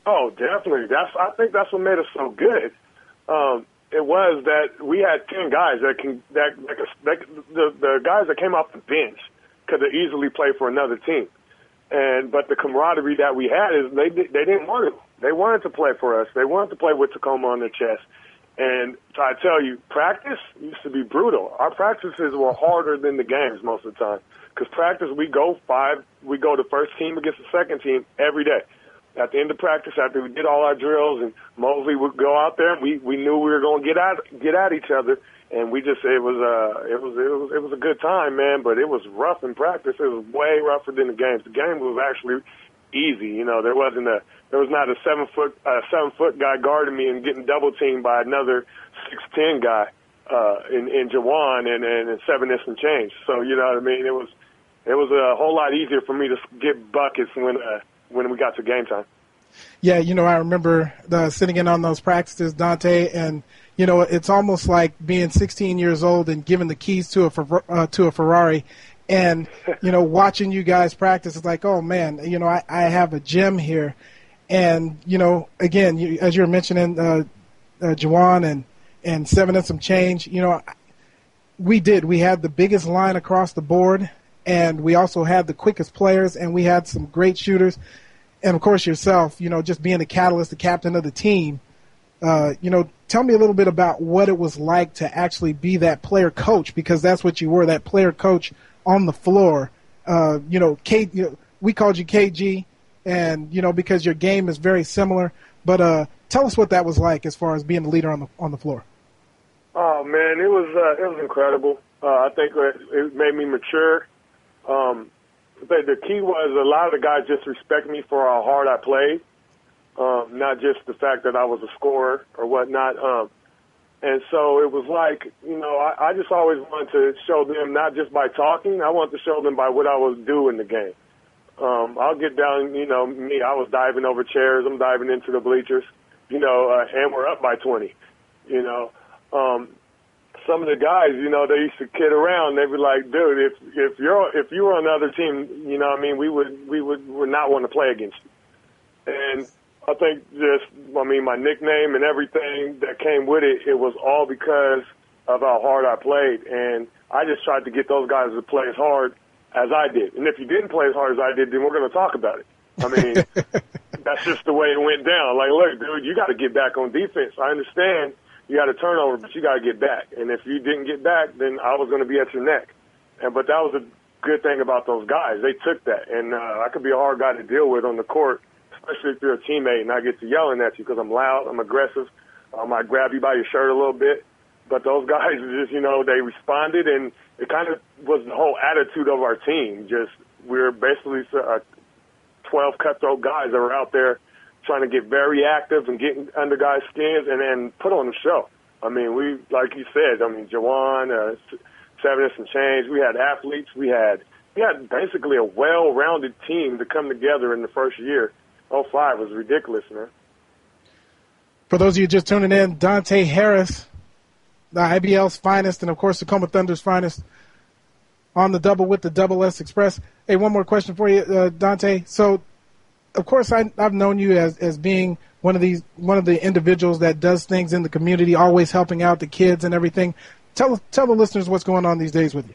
Oh, definitely. That's I think that's what made us so good. Um, it was that we had ten guys that can that, that, that the the guys that came off the bench could have easily played for another team. And but the camaraderie that we had is they they didn't want to. They wanted to play for us. They wanted to play with Tacoma on their chest. And so I tell you, practice used to be brutal. Our practices were harder than the games most of the time. Because practice, we go five, we go the first team against the second team every day. At the end of practice, after we did all our drills, and Mosley would go out there, and we we knew we were going to get at get at each other, and we just it was uh it was it was it was a good time, man. But it was rough in practice. It was way rougher than the games. The game was actually easy. You know, there wasn't a there was not a seven foot uh, seven foot guy guarding me and getting double teamed by another six ten guy uh, in in Jawan and and, and seven and some change. So you know what I mean. It was it was a whole lot easier for me to get buckets when uh, when we got to game time. Yeah, you know, I remember the, sitting in on those practices, Dante, and you know, it's almost like being sixteen years old and giving the keys to a uh, to a Ferrari. And, you know, watching you guys practice, it's like, oh, man, you know, I, I have a gym here. And, you know, again, you, as you were mentioning, uh, uh, Jawan and, and seven and some change, you know, we did. We had the biggest line across the board, and we also had the quickest players, and we had some great shooters. And, of course, yourself, you know, just being the catalyst, the captain of the team, uh, you know, tell me a little bit about what it was like to actually be that player coach, because that's what you were, that player coach on the floor. Uh, you know, K, you know, we called you K G, and you know, because your game is very similar. But uh, tell us what that was like as far as being the leader on the on the floor. Oh man, it was uh, it was incredible. Uh, I think it made me mature. Um, but the key was a lot of the guys just respect me for how hard I played, um, not just the fact that I was a scorer or whatnot. Um, And so it was like, you know, I, I just always wanted to show them not just by talking. I wanted to show them by what I was doing in the game. Um, I'll get down, you know, me, I was diving over chairs. I'm diving into the bleachers, you know, uh, and we're up by twenty, you know. Um, some of the guys, you know, they used to kid around. They'd be like, dude, if, if you're, if you were on the other team, you know what I mean, we would, we would, would not want to play against you. And I think just, I mean, my nickname and everything that came with it, it was all because of how hard I played. And I just tried to get those guys to play as hard as I did. And if you didn't play as hard as I did, then we're going to talk about it. I mean, that's just the way it went down. Like, look, dude, you got to get back on defense. I understand you got a turnover, but you got to get back. And if you didn't get back, then I was going to be at your neck. And but that was a good thing about those guys. They took that. And uh, I could be a hard guy to deal with on the court, especially if you're a teammate and I get to yelling at you because I'm loud, I'm aggressive, I might grab you by your shirt a little bit. But those guys just, you know, they responded, and it kind of was the whole attitude of our team. Just we're basically uh, twelve cutthroat guys that were out there trying to get very active and getting under guys' skins and then put on the show. I mean, we, like you said, I mean, Jawan, uh, Seven and some change. We had athletes. We had we had basically a well-rounded team to come together in the first year. oh five was ridiculous, man. For those of you just tuning in, Dante Harris, the I B L's finest, and of course Tacoma Thunder's finest, on the double with the Double S Express. Hey, one more question for you, uh, Dante. So, of course, I, I've known you as, as being one of these one of the individuals that does things in the community, always helping out the kids and everything. Tell tell the listeners what's going on these days with you.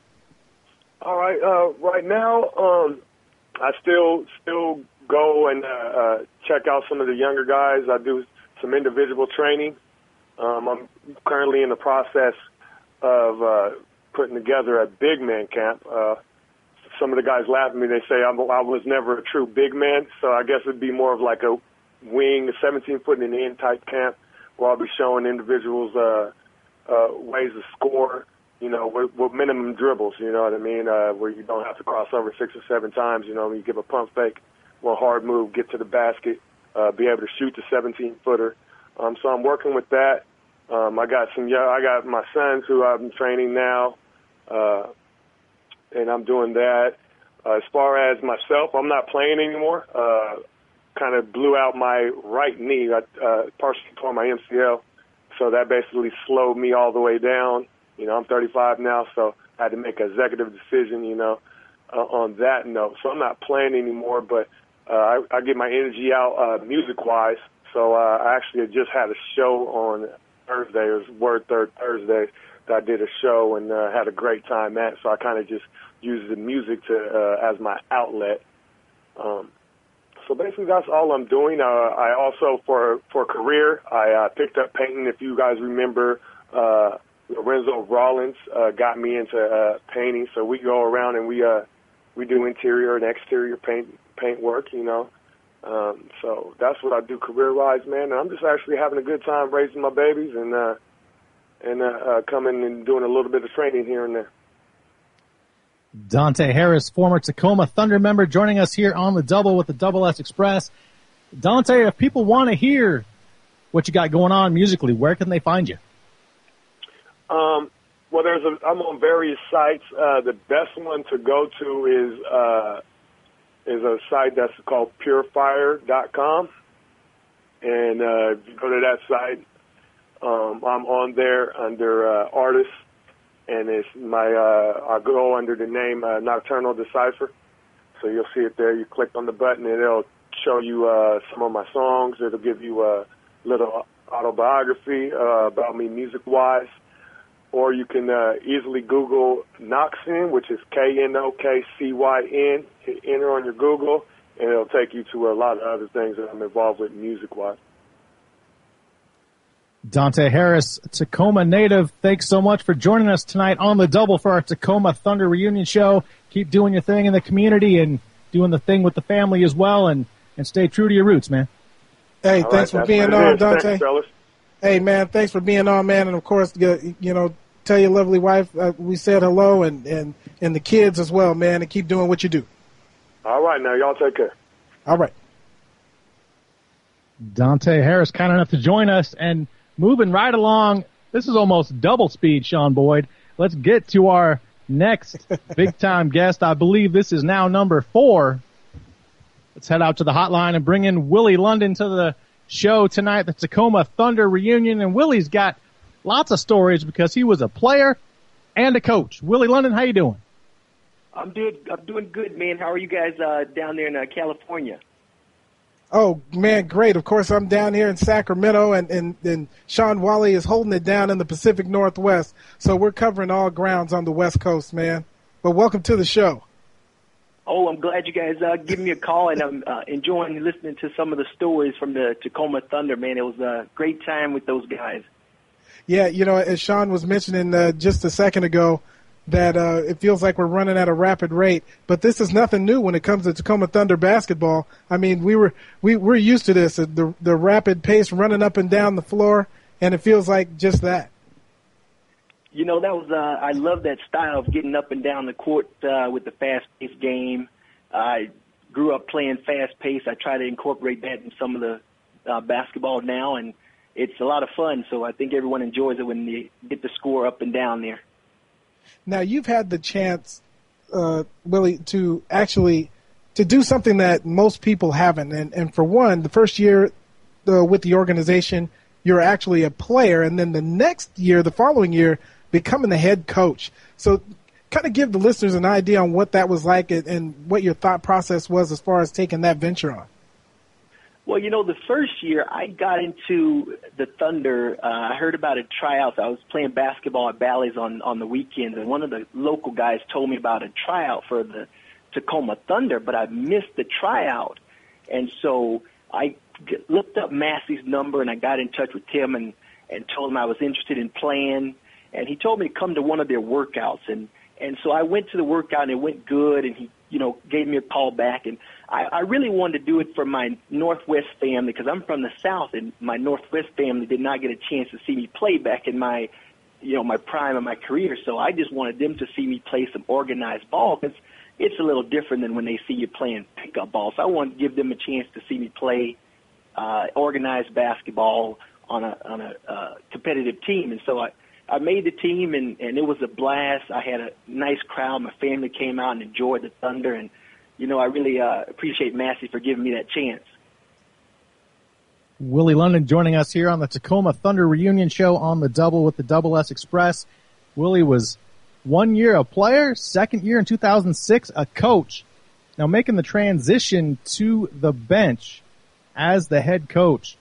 All right, uh, right now, um, I still still go and uh, uh, check out some of the younger guys. I do some individual training. Um, I'm currently in the process of uh, putting together a big man camp. Uh, some of the guys laugh at me. They say I'm, I was never a true big man, so I guess it'd be more of like a wing, a seventeen foot in the end type camp where I'll be showing individuals uh, uh, ways to score, you know, with, with minimum dribbles, you know what I mean, uh, where you don't have to cross over six or seven times, you know, you give a pump fake, one hard move, get to the basket, uh, be able to shoot the seventeen-footer. Um, so I'm working with that. Um, I got some, I got my sons who I'm training now, uh, and I'm doing that. Uh, as far as myself, I'm not playing anymore. Uh, kind of blew out my right knee. I uh, partially tore my M C L, so that basically slowed me all the way down. You know, I'm thirty-five now, so I had to make an executive decision, you know, uh, on that note. So I'm not playing anymore, but uh, I, I get my energy out uh, music-wise. So uh, I actually had just had a show on Thursday. It was Word Third Thursday that I did a show and uh, had a great time at. So I kind of just used the music to uh, as my outlet. Um, so basically, that's all I'm doing. Uh, I also, for for career, I uh, picked up painting. If you guys remember, uh, Lorenzo Rollins uh, got me into uh, painting. So we go around and we uh, we do interior and exterior paint paint work. You know. Um, so that's what I do career-wise, man. And I'm just actually having a good time raising my babies and uh, and uh, uh, coming and doing a little bit of training here and there. Dante Harris, former Tacoma Thunder member, joining us here on the Double with the Double S Express. Dante, if people want to hear what you got going on musically, where can they find you? Um, well, there's a, I'm on various sites. Uh, the best one to go to is uh, is a site that's called purifier dot com. And uh, if you go to that site, um, I'm on there under uh, artists, and it's my uh, I go under the name uh, Nocturnal Decipher. So you'll see it there. You click on the button, and it'll show you uh, some of my songs. It'll give you a little autobiography uh, about me music-wise. Or you can uh, easily Google Noxyn, which is K N O K C Y N. Hit enter on your Google, and it'll take you to a lot of other things that I'm involved with music-wise. Dante Harris, Tacoma native, thanks so much for joining us tonight on the Double for our Tacoma Thunder reunion show. Keep doing your thing in the community and doing the thing with the family as well, and, and stay true to your roots, man. Hey, All thanks right, for being on, Dante. Thanks, fellas. Hey, man, thanks for being on, man. And, of course, you, you know, tell your lovely wife uh, we said hello, and, and, and the kids as well, man, and keep doing what you do. All right, now, y'all take care. All right. Dante Harris, kind enough to join us, and moving right along, this is almost double speed, Sean Boyd. Let's get to our next big-time guest. I believe this is now number four. Let's head out to the hotline and bring in Willie London to the show tonight, the Tacoma Thunder reunion. And Willie's got lots of stories because he was a player and a coach. Willie London, how you doing? I'm doing, I'm doing good, man. How are you guys uh, down there in uh, California? Oh, man, great. Of course, I'm down here in Sacramento, and, and, and Sean Wally is holding it down in the Pacific Northwest. So we're covering all grounds on the West Coast, man. But welcome to the show. Oh, I'm glad you guys uh, give me a call, and I'm uh, enjoying listening to some of the stories from the Tacoma Thunder, man. It was a great time with those guys. Yeah, you know, as Sean was mentioning uh, just a second ago, that uh, it feels like we're running at a rapid rate, but this is nothing new when it comes to Tacoma Thunder basketball. I mean, we were we we're used to this, uh, the the rapid pace running up and down the floor, and it feels like just that. You know, that was uh, I love that style of getting up and down the court uh, with the fast-paced game. I grew up playing fast-paced. I try to incorporate that in some of the uh, basketball now, and it's a lot of fun. So I think everyone enjoys it when they get the score up and down there. Now, you've had the chance, uh, Willie, to actually to do something that most people haven't. And, and for one, the first year uh, with the organization, you're actually a player. And then the next year, the following year, becoming the head coach. So kind of give the listeners an idea on what that was like and, and what your thought process was as far as taking that venture on. Well, you know, the first year I got into the Thunder, uh, I heard about a tryout. I was playing basketball at Bally's on, on the weekends, and one of the local guys told me about a tryout for the Tacoma Thunder, but I missed the tryout. And so I looked up Massey's number, and I got in touch with Tim and, and told him I was interested in playing. And he told me to come to one of their workouts. And, and so I went to the workout, and it went good, and he, you know, gave me a call back. And I, I really wanted to do it for my Northwest family because I'm from the South, and my Northwest family did not get a chance to see me play back in my, you know, my prime of my career. So I just wanted them to see me play some organized ball because it's a little different than when they see you playing pickup ball. So I wanted to give them a chance to see me play uh, organized basketball on a on a uh, competitive team. And so I, I made the team, and, and it was a blast. I had a nice crowd. My family came out and enjoyed the Thunder, and you know, I really uh, appreciate Massey for giving me that chance. Willie London joining us here on the Tacoma Thunder reunion show on the Double with the Double S Express. Willie was one year a player, second year in two thousand six a coach. Now, making the transition to the bench as the head coach,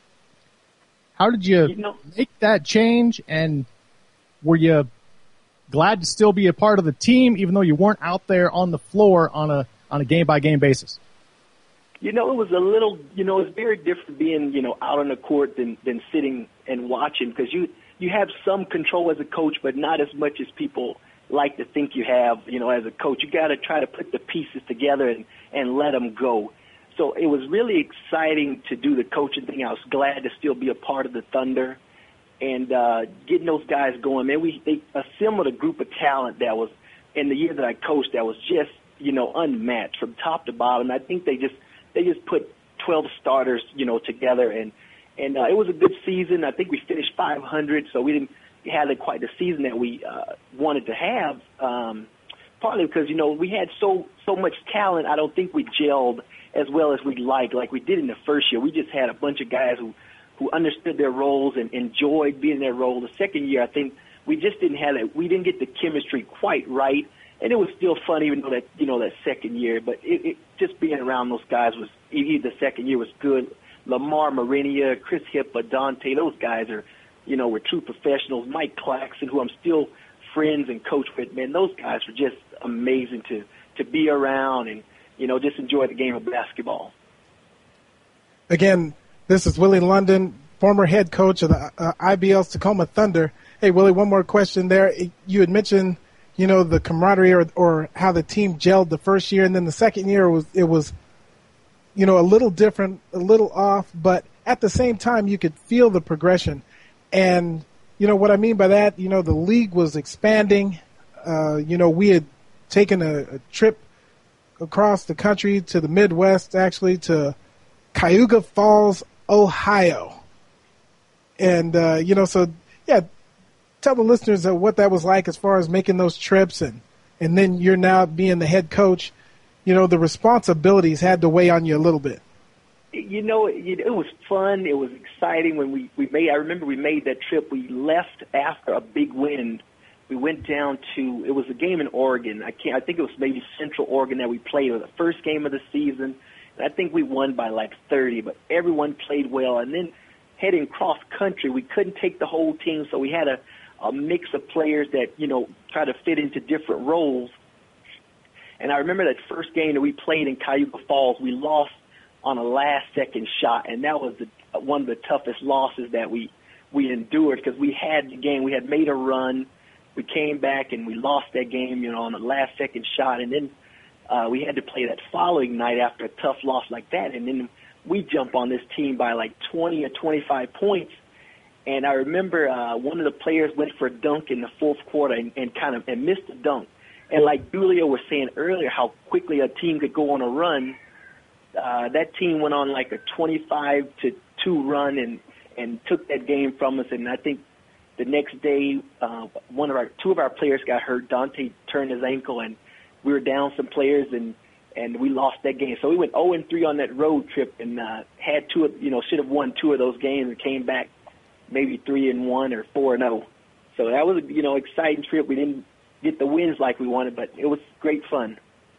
how did you, you know, make that change, and were you glad to still be a part of the team even though you weren't out there on the floor on a on a game-by-game basis? You know, it was a little, you know, it's very different being, you know, out on the court than, than sitting and watching, because you, you have some control as a coach, but not as much as people like to think you have, you know, as a coach. You got to try to put the pieces together and, and let them go. So it was really exciting to do the coaching thing. I was glad to still be a part of the Thunder and uh, getting those guys going. Man, we they assembled a group of talent that was, in the year that I coached, that was just, you know, unmatched from top to bottom. I think they just they just put twelve starters, you know, together, and and uh, it was a good season. I think we finished five hundred, so we didn't have quite the season that we uh, wanted to have. Um, partly because, you know, we had so so much talent. I don't think we gelled as well as we'd like, like we did in the first year. We just had a bunch of guys who, who understood their roles and enjoyed being in their role. The second year, I think we just didn't have it. We didn't get the chemistry quite right, and it was still fun, even though that, you know, that second year. But it, it just being around those guys was, even the second year was good. Lamar Marinia, Chris Hippa, Dante, those guys are, you know, were true professionals. Mike Claxton, who I'm still friends and coach with, man, those guys were just amazing to, to be around and, you know, just enjoy the game of basketball. Again, this is Willie London, former head coach of the uh, I B L's Tacoma Thunder. Hey, Willie, one more question there. You had mentioned, you know, the camaraderie or, or how the team gelled the first year, and then the second year was it was, you know, a little different, a little off, but at the same time you could feel the progression. And, you know, what I mean by that, you know, the league was expanding. Uh, you know, we had taken a, a trip across the country to the Midwest, actually, to Cayuga Falls, Ohio. And, uh, you know, so, yeah, tell the listeners uh, what that was like as far as making those trips, and, and then you're now being the head coach. You know, the responsibilities had to weigh on you a little bit. You know, it, it was fun. It was exciting when we, we made, I remember we made that trip. We left after a big win. We went down to, it was a game in Oregon. I can't, I think it was maybe Central Oregon that we played. It was the first game of the season. And I think we won by like thirty, but everyone played well. And then heading cross country, we couldn't take the whole team, so we had a, a mix of players that, you know, try to fit into different roles. And I remember that first game that we played in Cayuga Falls, we lost on a last-second shot, and that was the, one of the toughest losses that we, we endured, because we had the game. We had made a run. We came back, and we lost that game, you know, on a last-second shot, and then uh, we had to play that following night after a tough loss like that, and then we jump on this team by like twenty or twenty-five points, and I remember uh, one of the players went for a dunk in the fourth quarter and, and kind of and missed the dunk. And like Julio was saying earlier, how quickly a team could go on a run, uh, that team went on like a twenty-five to two run and, and took that game from us. And I think the next day, uh, one of our two of our players got hurt. Dante turned his ankle, and we were down some players, and, and we lost that game. So we went oh and three on that road trip, and uh, had two, of, you know, should have won two of those games, and came back maybe three and one or four and oh. So that was a, you know, exciting trip. We didn't get the wins like we wanted, but it was great fun.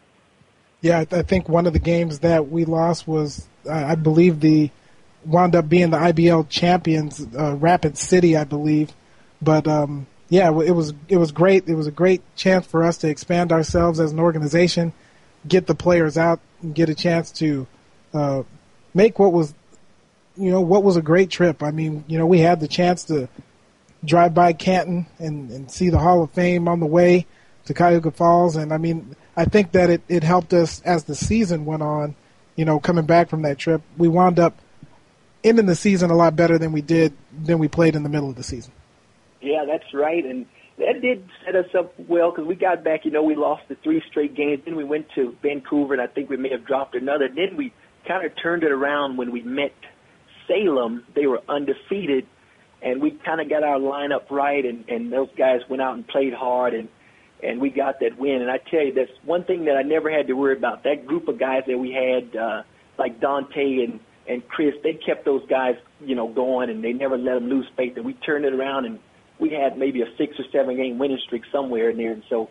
Yeah, I, th- I think one of the games that we lost was, uh, I believe, the wound up being the I B L champions, uh, Rapid City, I believe. But um, yeah, it was it was great. It was a great chance for us to expand ourselves as an organization, get the players out, and get a chance to uh, make what was, you know, what was a great trip. I mean, you know, we had the chance to drive by Canton and, and see the Hall of Fame on the way to Cayuga Falls. And, I mean, I think that it, it helped us as the season went on, you know, coming back from that trip. We wound up ending the season a lot better than we did, than we played in the middle of the season. Yeah, that's right. And that did set us up well because we got back, you know, we lost the three straight games. Then we went to Vancouver, and I think we may have dropped another. Then we kind of turned it around when we met Salem. They were undefeated. And we kind of got our lineup right, and, and those guys went out and played hard, and, and we got that win. And I tell you, that's one thing that I never had to worry about. That group of guys that we had, uh, like Dante and, and Chris, they kept those guys, you know, going, and they never let them lose faith. And we turned it around, and we had maybe a six or seven game winning streak somewhere in there. And so,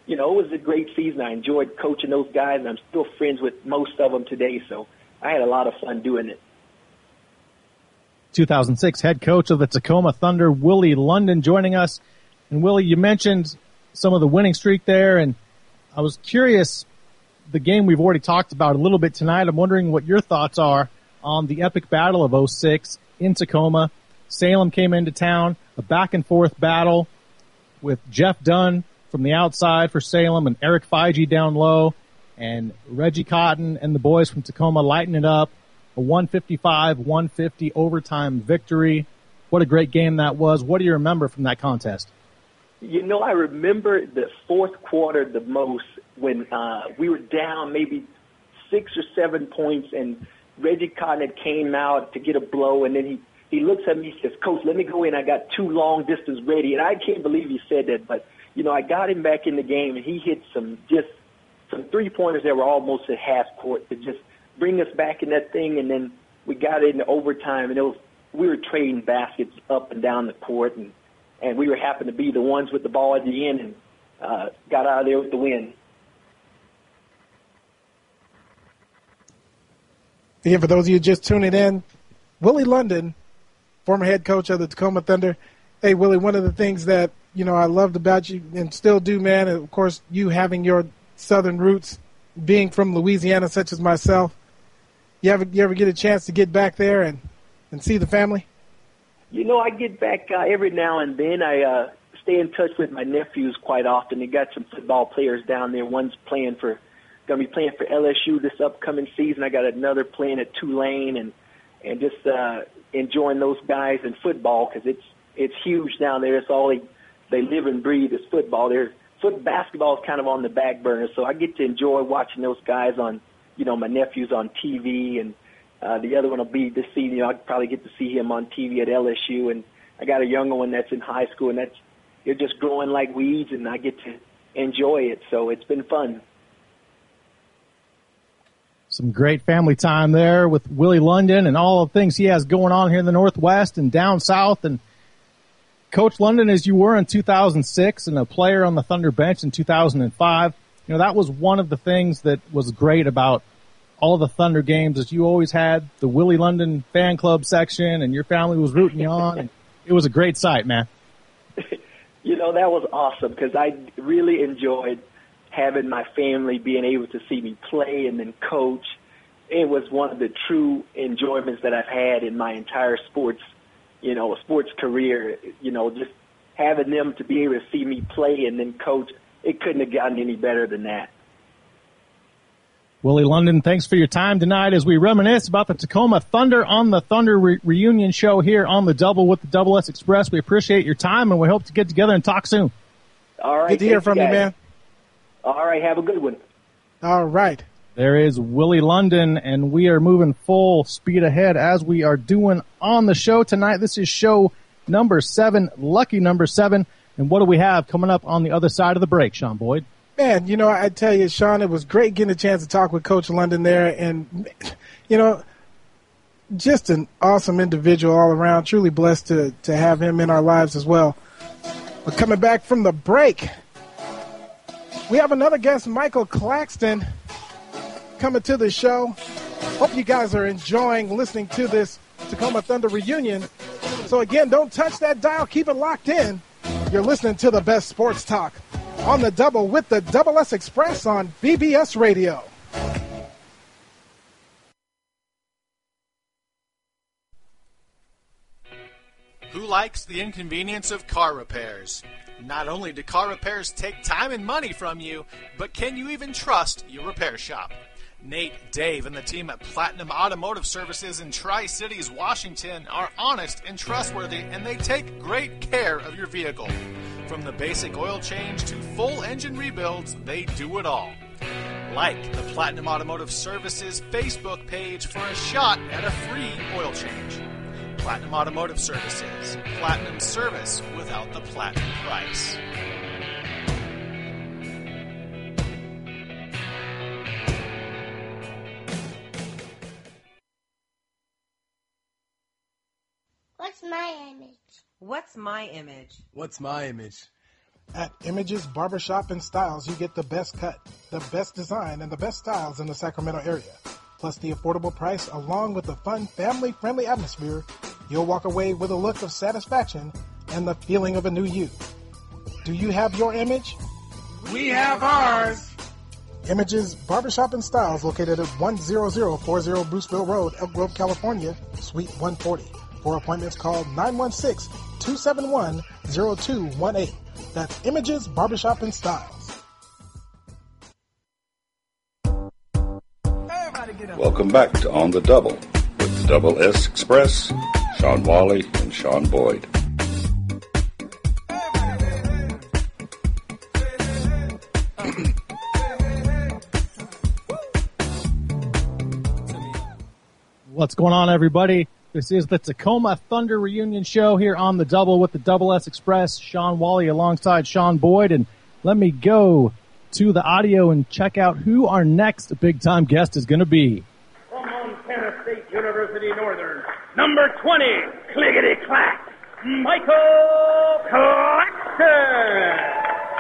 you know, it was a great season. I enjoyed coaching those guys, and I'm still friends with most of them today. So I had a lot of fun doing it. two thousand six head coach of the Tacoma Thunder, Willie London, joining us. And Willie, you mentioned some of the winning streak there, and I was curious, the game we've already talked about a little bit tonight. I'm wondering what your thoughts are on the epic battle of oh six in Tacoma. Salem came into town, a back-and-forth battle with Jeff Dunn from the outside for Salem and Eric Feige down low, and Reggie Cotton and the boys from Tacoma lighting it up. A one fifty-five one fifty overtime victory. What a great game that was. What do you remember from that contest? You know, I remember the fourth quarter the most when uh, we were down maybe six or seven points, and Reggie Cotton had came out to get a blow, and then he, he looks at me and says, "Coach, let me go in. I got two long distance ready." And I can't believe he said that, but, you know, I got him back in the game, and he hit some just some three-pointers that were almost at half court to just bring us back in that thing, and then we got into overtime, and it was, we were trading baskets up and down the court, and, and we were happened to be the ones with the ball at the end and uh, got out of there with the win. Again, for those of you just tuning in, Willie London, former head coach of the Tacoma Thunder. Hey, Willie, one of the things that, you know, I loved about you and still do, man, and of course, you having your Southern roots, being from Louisiana, such as myself, you ever, you ever get a chance to get back there and, and see the family? You know, I get back uh, every now and then. I uh, stay in touch with my nephews quite often. They got some football players down there. One's playing for, going to be playing for L S U this upcoming season. I got another playing at Tulane, and and just uh, enjoying those guys in football because it's it's huge down there. It's all they they live and breathe is football. They're foot basketball is kind of on the back burner, so I get to enjoy watching those guys on, you know, my nephews on T V, and uh, the other one will be this season. You know, I probably get to see him on T V at L S U, and I got a younger one that's in high school, and that's they're just growing like weeds, and I get to enjoy it. So it's been fun. Some great family time there with Willie London and all the things he has going on here in the Northwest and down south. And Coach London, as you were in two thousand six and a player on the Thunder bench in two thousand five, you know, that was one of the things that was great about all the Thunder games is you always had the Willie London fan club section and your family was rooting you on. And it was a great sight, man. You know, that was awesome because I really enjoyed having my family being able to see me play and then coach. It was one of the true enjoyments that I've had in my entire sports, you know, sports career. You know, just having them to be able to see me play and then coach, it couldn't have gotten any better than that. Willie London, thanks for your time tonight as we reminisce about the Tacoma Thunder on the Thunder Re- Reunion Show here on the Double with the Double S Express. We appreciate your time, and we hope to get together and talk soon. All right. Good to hear from you, man. All right. Have a good one. All right. There is Willie London, and we are moving full speed ahead as we are doing on the show tonight. This is show number seven, lucky number seven. And what do we have coming up on the other side of the break, Sean Boyd? Man, you know, I tell you, Sean, it was great getting a chance to talk with Coach London there. And, you know, just an awesome individual all around. Truly blessed to, to have him in our lives as well. But coming back from the break, we have another guest, Michael Claxton, coming to the show. Hope you guys are enjoying listening to this Tacoma Thunder reunion. So, again, don't touch that dial. Keep it locked in. You're listening to the best sports talk on the Double with the Double S Express on B B S Radio. Who likes the inconvenience of car repairs? Not only do car repairs take time and money from you, but can you even trust your repair shop? Nate, Dave, and the team at Platinum Automotive Services in Tri-Cities, Washington are honest and trustworthy, and they take great care of your vehicle. From the basic oil change to full engine rebuilds, they do it all. Like the Platinum Automotive Services Facebook page for a shot at a free oil change. Platinum Automotive Services. Platinum service without the platinum price. What's my image? What's my image? What's my image? At Images Barbershop and Styles, you get the best cut, the best design, and the best styles in the Sacramento area. Plus the affordable price, along with the fun, family-friendly atmosphere, you'll walk away with a look of satisfaction and the feeling of a new you. Do you have your image? We have ours. Images Barbershop and Styles, located at one thousand forty Bruceville Road, Elk Grove, California, Suite one forty. For appointments, call nine one six, two seven one, zero two one eight. That's Images Barbershop and Styles. Welcome back to On the Double with the Double S Express, Sean Wally and Sean Boyd. What's going on, everybody? This is the Tacoma Thunder Reunion Show here on the Double with the Double S Express. Sean Wally alongside Sean Boyd. And let me go to the audio and check out who our next big-time guest is going to be. From Montana State University Northern, number twenty, clickety-clack, Michael Claxton.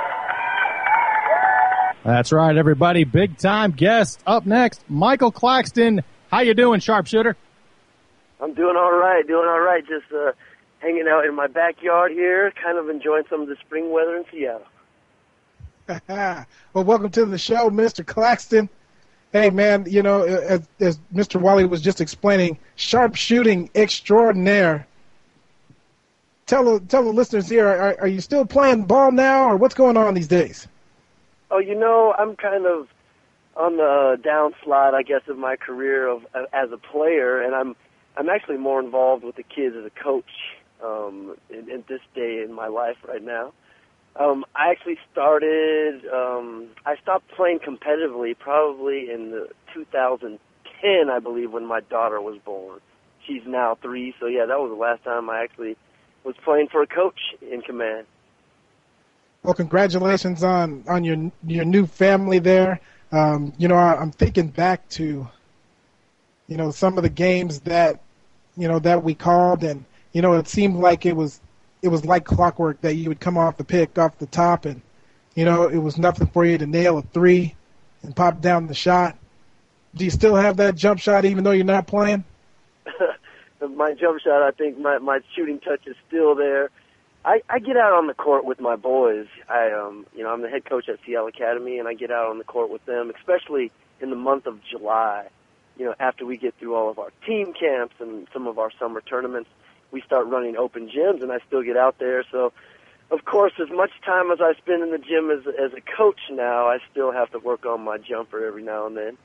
That's right, everybody. Big-time guest up next, Michael Claxton. How you doing, sharpshooter? I'm doing all right, doing all right. Just uh, hanging out in my backyard here, kind of enjoying some of the spring weather in Seattle. Well, welcome to the show, Mister Claxton. Hey, man, you know, as, as Mister Wally was just explaining, sharpshooting extraordinaire. Tell, tell the listeners here, are, are you still playing ball now, or what's going on these days? Oh, you know, I'm kind of on the downslide, I guess, of my career of uh, as a player, and I'm I'm actually more involved with the kids as a coach um, in, in this day in my life right now. Um, I actually started, um, I stopped playing competitively probably in the two thousand ten, I believe, when my daughter was born. She's now three, so yeah, that was the last time I actually was playing for a coach in command. Well, congratulations on, on your your new family there. Um, you know, I, I'm thinking back to, you know, some of the games that, you know, that we called, and, you know, it seemed like it was it was like clockwork that you would come off the pick, off the top, and, you know, it was nothing for you to nail a three and pop down the shot. Do you still have that jump shot even though you're not playing? My jump shot, I think my, my shooting touch is still there. I, I get out on the court with my boys. I, um, you know, I'm the head coach at Seattle Academy, and I get out on the court with them, especially in the month of July. You know, after we get through all of our team camps and some of our summer tournaments, we start running open gyms, and I still get out there. So, of course, as much time as I spend in the gym as as a coach now, I still have to work on my jumper every now and then.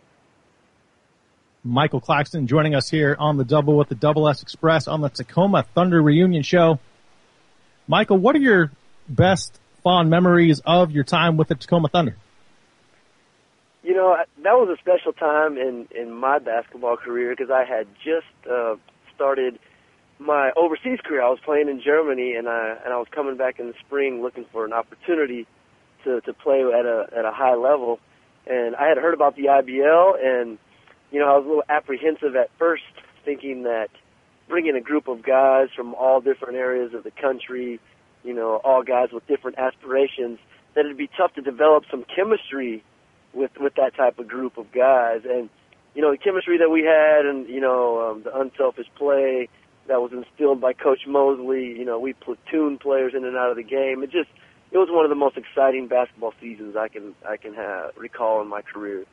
Michael Claxton joining us here on the Double with the Double S Express on the Tacoma Thunder Reunion Show. Michael, what are your best fond memories of your time with the Tacoma Thunder? You know, that was a special time in, in my basketball career because I had just uh, started my overseas career. I was playing in Germany, and I and I was coming back in the spring looking for an opportunity to, to play at a at a high level. And I had heard about the I B L, and, you know, I was a little apprehensive at first, thinking that bringing a group of guys from all different areas of the country, you know, all guys with different aspirations, that it'd be tough to develop some chemistry with with that type of group of guys. And, you know, the chemistry that we had and, you know, um, the unselfish play that was instilled by Coach Mosley, you know, we platoon players in and out of the game. It just, it was one of the most exciting basketball seasons I can, I can have, recall in my career.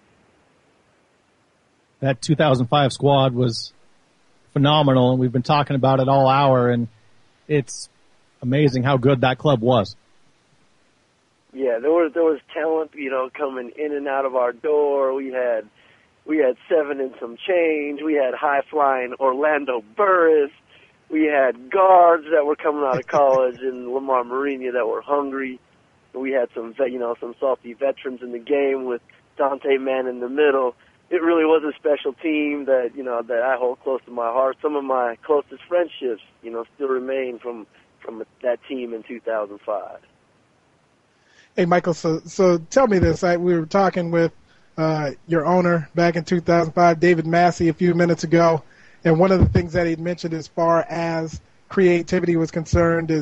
That two thousand five squad was phenomenal, and we've been talking about it all hour, and it's amazing how good that club was. Yeah, there was there was talent, you know, coming in and out of our door. We had we had seven and some change. We had high flying Orlando Burris. We had guards that were coming out of college in Lamar Marinia that were hungry. We had some, you know, some salty veterans in the game with Dante Mann in the middle. It really was a special team that, you know, that I hold close to my heart. Some of my closest friendships, you know, still remain from from that team in two thousand five. Hey, Michael, so so tell me this. I, we were talking with uh, your owner back in two thousand five, David Massey, a few minutes ago, and one of the things that he mentioned as far as creativity was concerned is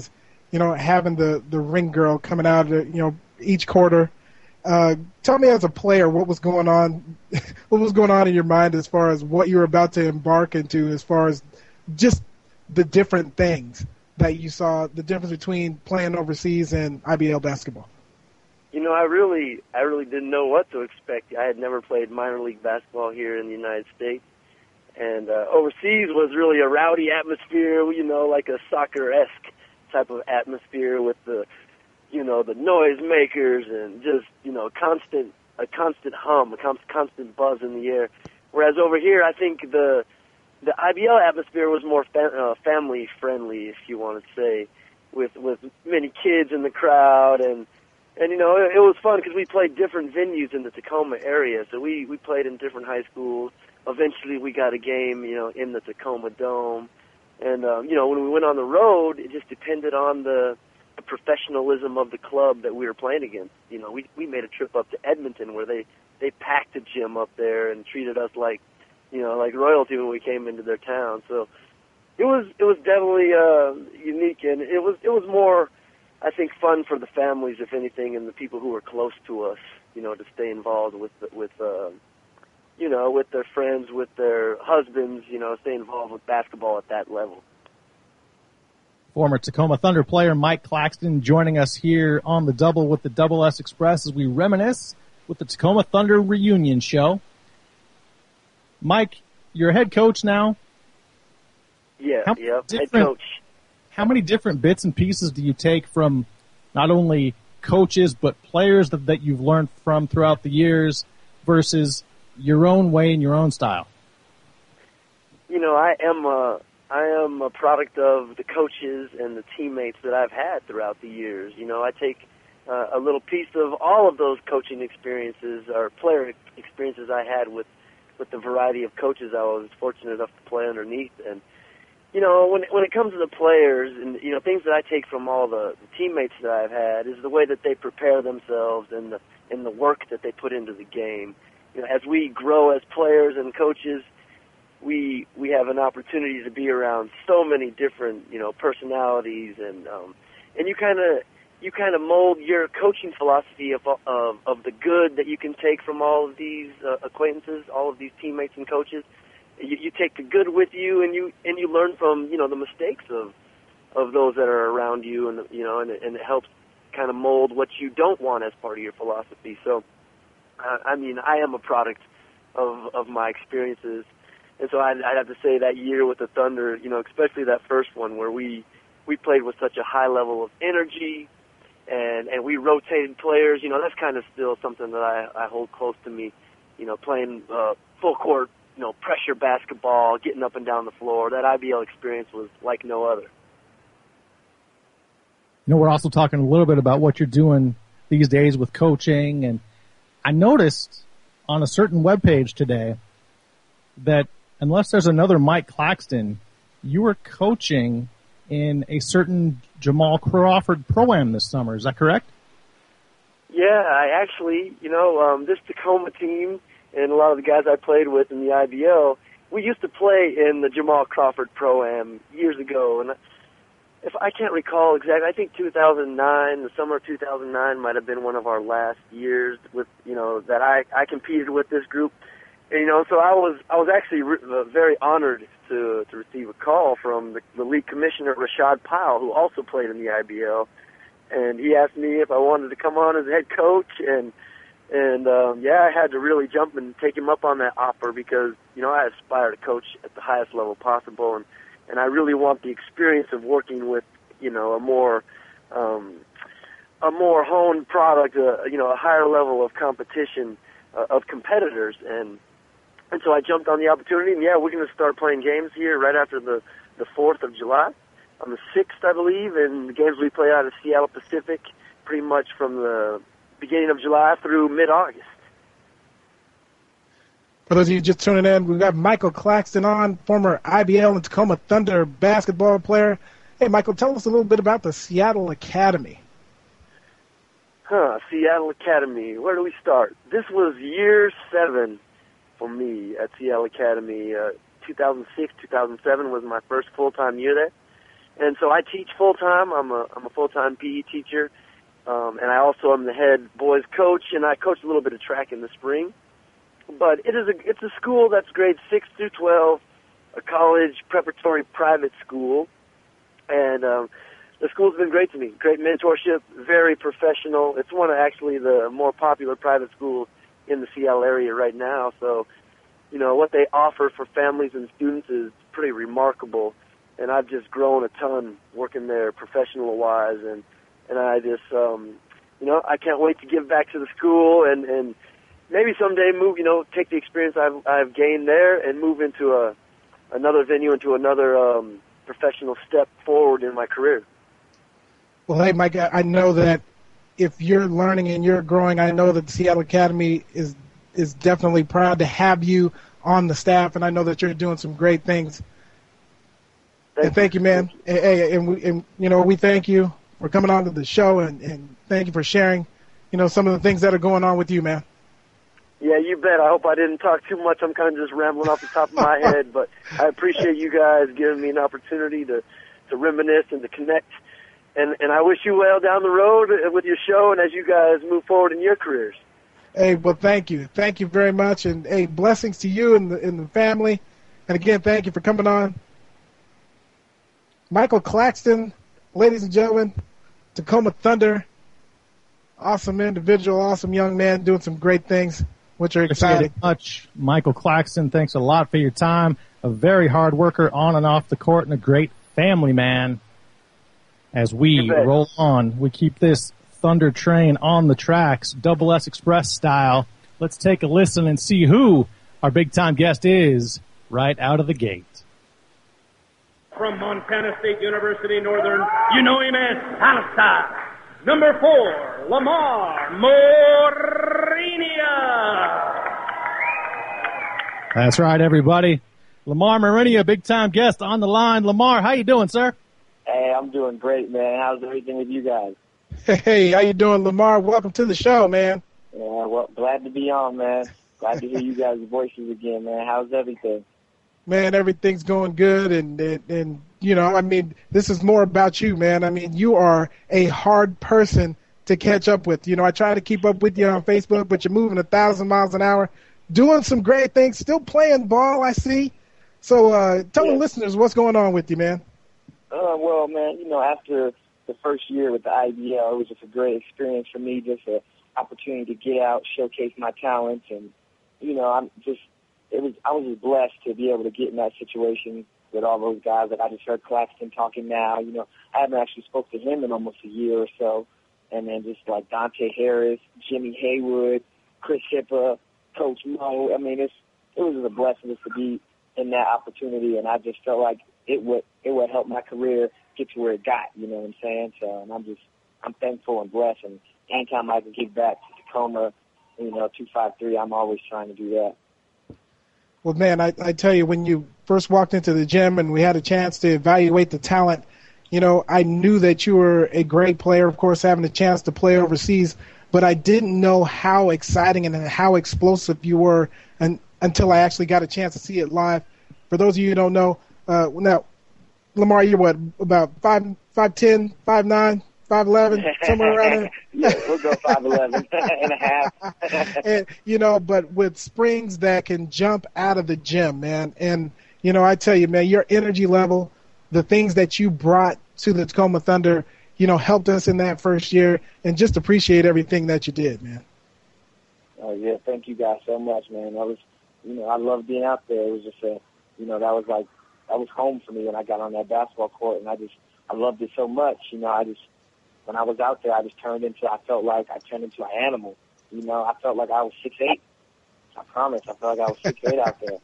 you know, having the, the ring girl coming out of, you know, each quarter. Uh, tell me as a player what was going on, what was going on in your mind as far as what you were about to embark into, as far as just the different things that you saw, the difference between playing overseas and I B L basketball. You know, I really, I really didn't know what to expect. I had never played minor league basketball here in the United States, and uh, overseas was really a rowdy atmosphere. You know, like a soccer-esque type of atmosphere with the, you know, the noisemakers and just, you know, constant, a constant hum, a constant buzz in the air. Whereas over here, I think the the I B L atmosphere was more fa- uh, family friendly, if you want to say, with with many kids in the crowd, and and you know, it, it was fun because we played different venues in the Tacoma area. So we we played in different high schools. Eventually, we got a game, you know, in the Tacoma Dome, and um, you know, when we went on the road, it just depended on the the professionalism of the club that we were playing against. You know, we we made a trip up to Edmonton where they they packed a gym up there and treated us like, you know, like royalty when we came into their town. So it was it was definitely uh, unique, and it was it was more, I think, fun for the families, if anything, and the people who were close to us. You know, to stay involved with with uh, you know, with their friends, with their husbands. You know, stay involved with basketball at that level. Former Tacoma Thunder player Mike Claxton joining us here on the Double with the Double S Express as we reminisce with the Tacoma Thunder reunion show. Mike, you're a head coach now. Yeah, how yeah, head coach. How many different bits and pieces do you take from not only coaches but players that, that you've learned from throughout the years versus your own way and your own style? You know, I am a, I am a product of the coaches and the teammates that I've had throughout the years. You know, I take uh, a little piece of all of those coaching experiences or player experiences I had with with the variety of coaches I was fortunate enough to play underneath. And, you know, when when it comes to the players and, you know, things that I take from all the, the teammates that I've had is the way that they prepare themselves and the, and the work that they put into the game. You know, as we grow as players and coaches, we we have an opportunity to be around so many different, you know, personalities, and um, and you kind of you kind of mold your coaching philosophy of, of of the good that you can take from all of these uh, acquaintances, all of these teammates and coaches. You, you take the good with you, and you and you learn from, you know, the mistakes of of those that are around you, and you know, and, and it helps kind of mold what you don't want as part of your philosophy. So, uh, I mean, I am a product of of my experiences, and so I'd, I'd have to say that year with the Thunder, you know, especially that first one where we we played with such a high level of energy. And, and we rotated players, you know, that's kind of still something that I, I hold close to me, you know, playing uh, full court, you know, pressure basketball, getting up and down the floor. That I B L experience was like no other. You know, we're also talking a little bit about what you're doing these days with coaching, and I noticed on a certain webpage today that unless there's another Mike Claxton, you were coaching in a certain Jamal Crawford Pro-Am this summer. Is that correct? Yeah, I actually, you know, um, this Tacoma team and a lot of the guys I played with in the I B L, we used to play in the Jamal Crawford Pro-Am years ago. And if I can't recall exactly, I think two thousand nine, the summer of two thousand nine might have been one of our last years with, you know, that I, I competed with this group. And, you know, so I was I was actually re- uh, very honored to to receive a call from the, the league commissioner, Rashad Powell, who also played in the I B L, and he asked me if I wanted to come on as head coach, and and um, yeah, I had to really jump and take him up on that offer because, you know, I aspire to coach at the highest level possible, and and I really want the experience of working with, you know, a more um, a more honed product, uh, you know, a higher level of competition uh, of competitors. And And so I jumped on the opportunity, and yeah, we're going to start playing games here right after the, the fourth of July, on the sixth, I believe, and the games we play out of Seattle Pacific pretty much from the beginning of July through mid-August. For those of you just tuning in, we've got Michael Claxton on, former I B L and Tacoma Thunder basketball player. Hey, Michael, tell us a little bit about the Seattle Academy. Huh, Seattle Academy. Where do we start? This was year seven for me at Seattle Academy. Uh, two thousand six, two thousand seven was my first full-time year there. And so I teach full-time. I'm a, I'm a full-time P E teacher. Um, and I also am the head boys coach, and I coach a little bit of track in the spring. But it is a, it's a school that's grades six through twelve, a college preparatory private school. And um, the school's been great to me. Great mentorship, very professional. It's one of actually the more popular private schools in the Seattle area right now. So, you know, what they offer for families and students is pretty remarkable. And I've just grown a ton working there professional-wise. And, and I just, um, you know, I can't wait to give back to the school and, and maybe someday move, you know, take the experience I've, I've gained there and move into a another venue, into another um, professional step forward in my career. Well, hey, Mike, I know that if you're learning and you're growing, I know that the Seattle Academy is is definitely proud to have you on the staff, and I know that you're doing some great things. Thank and thank you, you man. Hey, and, we, and, you know, we thank you for coming on to the show, and, and thank you for sharing, you know, some of the things that are going on with you, man. Yeah, you bet. I hope I didn't talk too much. I'm kind of just rambling off the top of my head, but I appreciate you guys giving me an opportunity to, to reminisce and to connect. And, and I wish you well down the road with your show and as you guys move forward in your careers. Hey, well, thank you. Thank you very much. And, hey, blessings to you and the, and the family. And, again, thank you for coming on. Michael Claxton, ladies and gentlemen, Tacoma Thunder. Awesome individual, awesome young man doing some great things, which are exciting. Thank you much, Michael Claxton. Thanks a lot for your time. A very hard worker on and off the court and a great family man. As we roll on, we keep this Thunder train on the tracks, Double S Express style. Let's take a listen and see who our big-time guest is right out of the gate. From Montana State University Northern, you know him as Salsa. Number four, Lamar Morinia. That's right, everybody. Lamar Morinia, big-time guest on the line. Lamar, how you doing, sir? Hey, I'm doing great, man. How's everything with you guys? Hey, how you doing, Lamar? Welcome to the show, man. Yeah, well, glad to be on, man. Glad to hear you guys' voices again, man. How's everything? Man, everything's going good, and, and, and, you know, I mean, this is more about you, man. I mean, you are a hard person to catch up with. You know, I try to keep up with you on Facebook, but you're moving a thousand miles an hour, doing some great things, still playing ball, I see. So uh, tell yeah. the listeners what's going on with you, man. Uh, well, man, you know, after the first year with the I B L, it was just a great experience for me, just an opportunity to get out, showcase my talents, and, you know, I'm just, it was, I was just blessed to be able to get in that situation with all those guys that I just heard Claxton talking now. You know, I haven't actually spoke to him in almost a year or so, and then just like Dante Harris, Jimmy Haywood, Chris Hippa, Coach Mo. I mean, it's, it was just a blessing just to be in that opportunity, and I just felt like it would it would help my career get to where it got, you know what I'm saying? So, and I'm just, I'm thankful and blessed, and anytime I can get back to Tacoma, you know, two five three, I'm always trying to do that. Well, man, I, I tell you, when you first walked into the gym and we had a chance to evaluate the talent, you know, I knew that you were a great player, of course, having a chance to play overseas, but I didn't know how exciting and how explosive you were and, until I actually got a chance to see it live. For those of you who don't know, uh, now, Lamar, you're what, about five, five ten, five nine, five eleven, somewhere around there? Yeah, we'll go five eleven and a half. And, you know, but with springs that can jump out of the gym, man. And, you know, I tell you, man, your energy level, the things that you brought to the Tacoma Thunder, you know, helped us in that first year, and just appreciate everything that you did, man. Oh, yeah, thank you guys so much, man. I was, you know, I loved being out there. It was just a, you know, that was like, that was home for me when I got on that basketball court, and I just, I loved it so much. You know, I just, when I was out there, I just turned into, I felt like I turned into an animal. You know, I felt like I was six eight. I promise, I felt like I was six eight out there.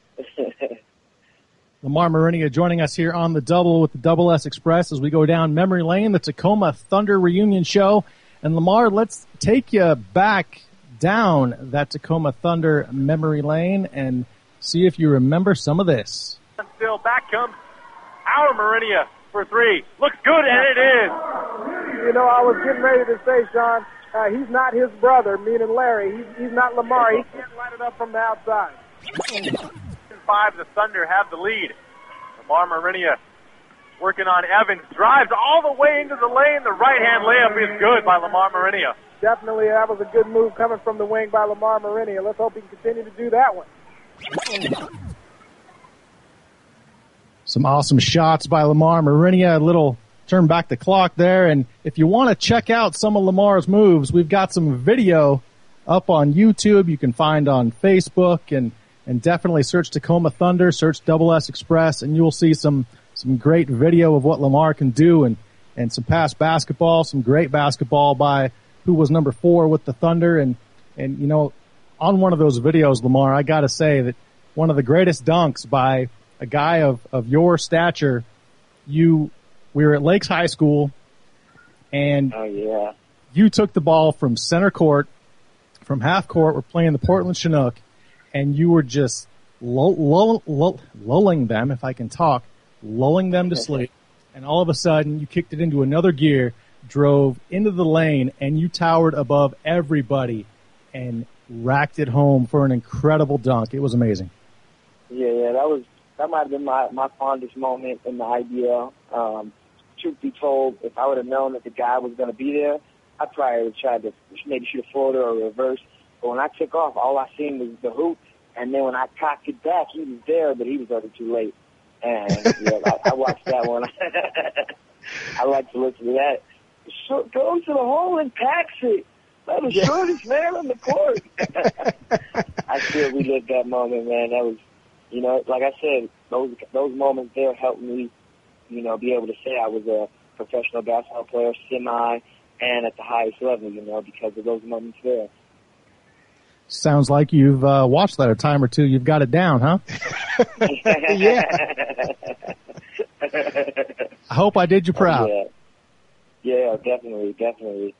Lamar Morinia joining us here on the Double with the Double S Express as we go down memory lane, the Tacoma Thunder reunion show. And Lamar, let's take you back down that Tacoma Thunder memory lane and see if you remember some of this. Still back comes our Morinia for three. Looks good, and it is. You know, I was getting ready to say, Sean, uh, he's not his brother, meaning Larry. He's, he's not Lamar. He can't light it up from the outside. Five, the Thunder have the lead. Lamar Morinia working on Evans. Drives all the way into the lane. The right-hand layup is good by Lamar Marinia. Definitely, that was a good move coming from the wing by Lamar Marinia. Let's hope he can continue to do that one. Some awesome shots by Lamar Marinia. A little turn back the clock there. And if you want to check out some of Lamar's moves, we've got some video up on YouTube. You can find on Facebook, and, and definitely search Tacoma Thunder, search Double S Express, and you will see some, some great video of what Lamar can do, and, and some past basketball, some great basketball by who was number four with the Thunder. And, and, you know, on one of those videos, Lamar, I got to say that one of the greatest dunks by a guy of, of your stature, you, we were at Lakes High School, and oh, yeah. you took the ball from center court, from half court. We're playing the Portland Chinook, and you were just lull, lull, lull, lulling them, if I can talk, lulling them to sleep. And all of a sudden, you kicked it into another gear, drove into the lane, and you towered above everybody and racked it home for an incredible dunk. It was amazing. Yeah, yeah, that was that might have been my, my fondest moment in the I B L. Um, truth be told, if I would have known that the guy was going to be there, I probably would have tried to maybe shoot a floater or a reverse. But when I took off, all I seen was the hoop. And then when I cocked it back, he was there, but he was already too late. And yeah, I, I watched that one. I like to listen to that. So, goes to the hole and packs it. That was the shortest man on the court. I still relive that moment, man. That was, you know, like I said, those those moments there helped me, you know, be able to say I was a professional basketball player, semi, and at the highest level, you know, because of those moments there. Sounds like you've uh, watched that a time or two. You've got it down, huh? Yeah. I hope I did you proud. Oh, yeah. yeah, definitely, definitely.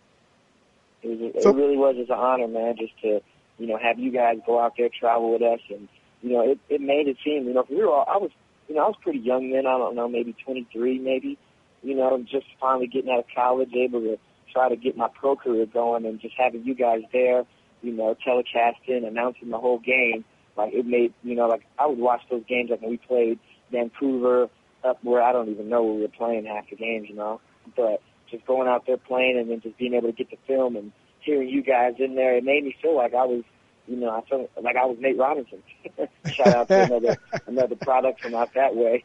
It, was, it So- really was just an honor, man, just to, you know, have you guys go out there, travel with us, and, you know, it, it made it seem, you know, we were all, I was, you know, I was pretty young then, I don't know, maybe twenty-three, maybe, you know, just finally getting out of college, able to try to get my pro career going, and just having you guys there, you know, telecasting, announcing the whole game, like, it made, you know, like, I would watch those games, like, when we played Vancouver, up where I don't even know where we were playing half the games, you know, but just going out there playing and then just being able to get the film and hearing you guys in there, it made me feel like I was, you know, I felt like I was Nate Robinson. Shout out to another another product from out that way.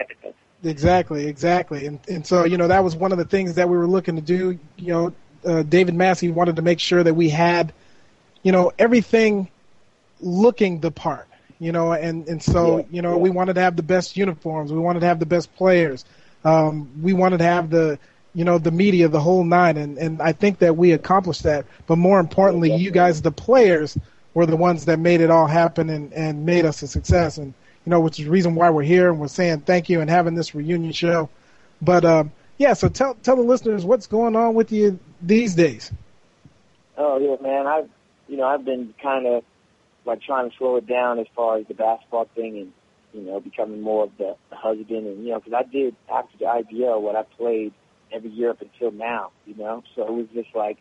Exactly, exactly. And and so, you know, that was one of the things that we were looking to do. You know, uh, David Massey wanted to make sure that we had, you know, everything looking the part, you know, and, and so, Yeah, you know, yeah. we wanted to have the best uniforms. We wanted to have the best players. Um, we wanted to have the, you know, the media, the whole nine. And, and I think that we accomplished that. But more importantly, you guys, the players, were the ones that made it all happen and, and made us a success. And, you know, which is the reason why we're here and we're saying thank you and having this reunion show. But, um, yeah, so tell tell the listeners what's going on with you these days. Oh, yeah, man, I've, you know, I've been kind of, like, trying to slow it down as far as the basketball thing and, you know, becoming more of the, the husband. And, you know, because I did, after the I B L, what I played every year up until now, you know. So it was just like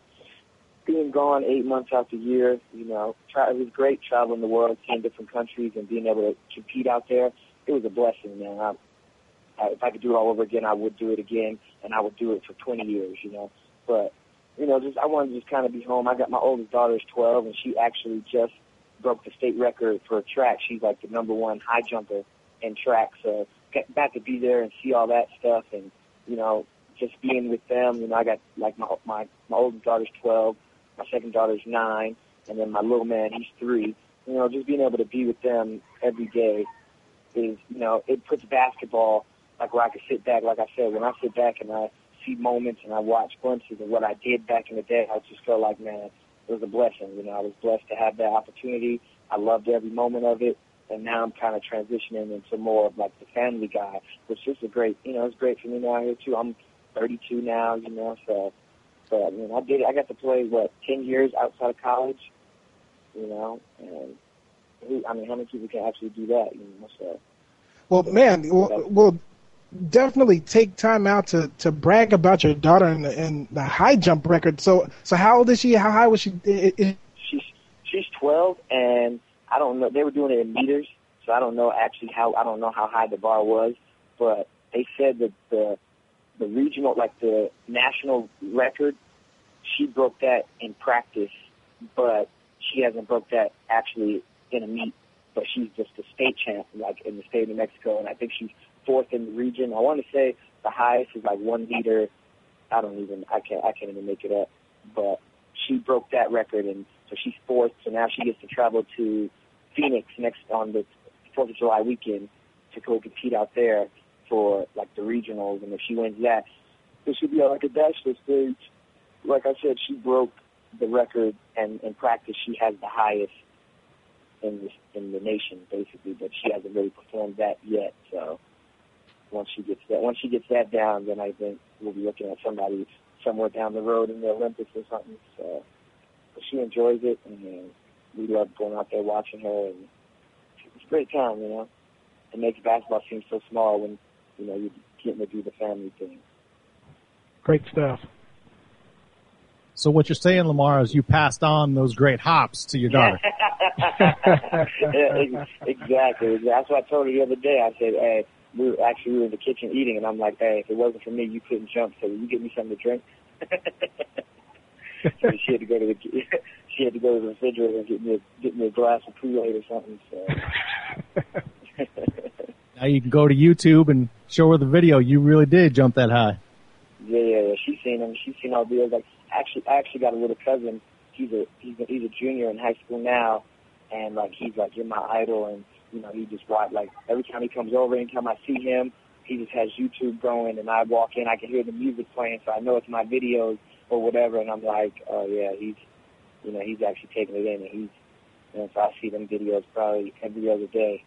being gone eight months out the year, you know. Try, it was great traveling the world, seeing different countries and being able to compete out there. It was a blessing, man. I, I, if I could do it all over again, I would do it again, and I would do it for twenty years, you know. But, you know, just I wanted to just kind of be home. I got my oldest daughter is twelve, and she actually just broke the state record for a track. She's like the number one high jumper in track. So got back to be there and see all that stuff, and, you know, just being with them. You know, I got like my my my oldest daughter's twelve, my second daughter's nine, and then my little man, he's three. You know, just being able to be with them every day is, you know, it puts basketball like where I can sit back. Like I said, when I sit back and I see moments and I watch glimpses of what I did back in the day, I just feel like, man, it was a blessing. You know, I was blessed to have that opportunity. I loved every moment of it. And now I'm kind of transitioning into more of like the family guy, which is a great, you know, it's great for me now here too. I'm thirty-two now, you know, so, but I mean, I did, I got to play, what, ten years outside of college, you know, and who, I mean, how many people can actually do that, you know, so. Well, man, we'll, we'll definitely take time out to, to brag about your daughter and the, and the high jump record. So, so how old is she? How high was she? It, it, She's, she's twelve, and I don't know, they were doing it in meters, so I don't know actually how, I don't know how high the bar was, but they said that the the regional, like the national record, she broke that in practice, but she hasn't broke that actually in a meet. But she's just a state champ, like in the state of New Mexico, and I think she's fourth in the region. I want to say the highest is like one meter. I don't even, I can't, I can't even make it up. But she broke that record, and so she's fourth. So now she gets to travel to Phoenix next on the Fourth of July weekend to go compete out there for like the regionals. And if she wins that, it should be like a bachelor stage. Like I said, she broke the record, and in practice, she has the highest in the, in the nation, basically. But she hasn't really performed that yet. So once she gets that, once she gets that down, then I think we'll be looking at somebody somewhere down the road in the Olympics or something. So but she enjoys it, and uh, we love going out there watching her, and it's a great time, you know. It makes basketball seem so small when, you know, you're getting to do the family thing. Great stuff. So what you're saying, Lamar, is you passed on those great hops to your daughter. Yeah, exactly. That's what I told her the other day. I said, hey, we were actually we were in the kitchen eating, and I'm like, hey, if it wasn't for me, you couldn't jump. So will you get me something to drink? So she had to go to the she had to go to the refrigerator and get me a, get me a glass of Kool-Aid or something. So. Now you can go to YouTube and show her the video. You really did jump that high. Yeah, yeah, yeah. She's seen them. She's seen all the videos. Like, actually, I actually got a little cousin. He's a he's a, he's a junior in high school now, and like he's like you're my idol, and you know he just watch like every time he comes over, anytime I see him, he just has YouTube going, and I walk in, I can hear the music playing, so I know it's my videos or whatever, and I'm like, oh yeah, he's you know he's actually taking it in, and he's you know so I see them videos probably every other day.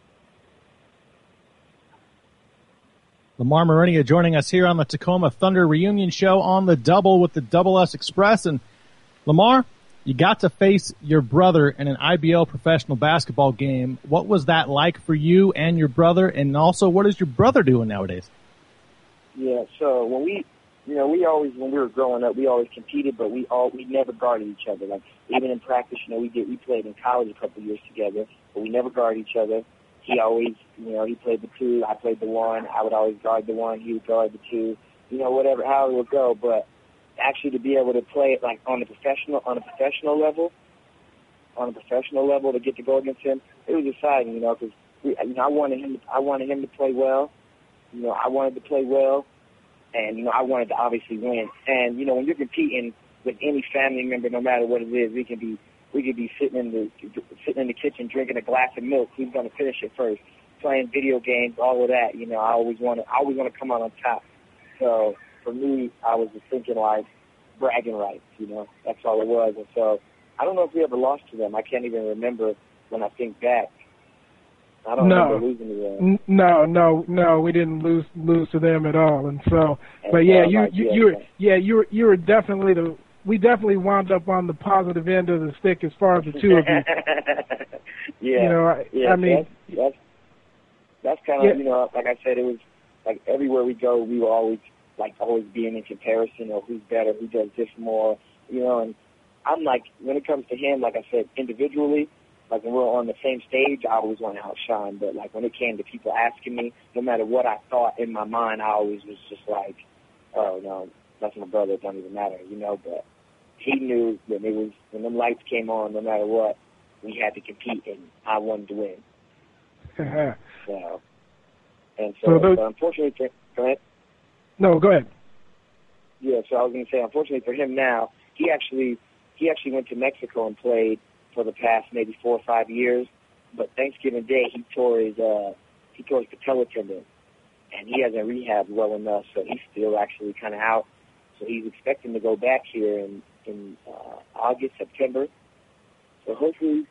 Lamar Marinia joining us here on the Tacoma Thunder Reunion Show on the Double with the Double S Express. And Lamar, you got to face your brother in an I B L professional basketball game. What was that like for you and your brother? And also, what is your brother doing nowadays? Yeah, so when we, you know, we always, when we were growing up, we always competed, but we all, we never guarded each other. Like, even in practice, you know, we did, we played in college a couple of years together, but we never guarded each other. He always, you know, he played the two, I played the one. I would always guard the one, he would guard the two, you know, whatever, how it would go. But actually to be able to play it like on a professional, on a professional level, on a professional level to get to go against him, it was exciting, you know, because you know, I wanted him, to, I wanted him to play well. You know, I wanted to play well, and you know, I wanted to obviously win. And you know, when you're competing with any family member, no matter what it is, we can be. We could be sitting in the sitting in the kitchen drinking a glass of milk. Who's going to finish it first? Playing video games, all of that. You know, I always want to. I always want to come out on top. So for me, I was just thinking like bragging rights. You know, that's all it was. And so I don't know if we ever lost to them. I can't even remember when I think back. I don't no. remember losing to them. No, no, no. We didn't lose lose to them at all. And so, and but yeah, you you you were yeah you were you were definitely the. We definitely wound up on the positive end of the stick as far as the two of you. Yeah, you know, I, yeah, I mean, that's that's, that's kind of yeah. you know, like I said, it was like everywhere we go, we were always like always being in comparison or who's better, who does this more, you know. And I'm like, when it comes to him, like I said, individually, like when we're on the same stage, I always want to outshine. But like when it came to people asking me, no matter what I thought in my mind, I always was just like, oh no, that's my brother. It don't even matter, you know. But he knew when it was when them lights came on, no matter what, we had to compete, and I wanted to win. so, and so, so those, but unfortunately, for, go ahead. No, go ahead. Yeah, so I was going to say, unfortunately for him now, he actually he actually went to Mexico and played for the past maybe four or five years. But Thanksgiving Day, he tore his uh, he tore his patella tendon, and he hasn't rehabbed well enough, so he's still actually kind of out. So he's expecting to go back here in in uh, August, September. So hopefully,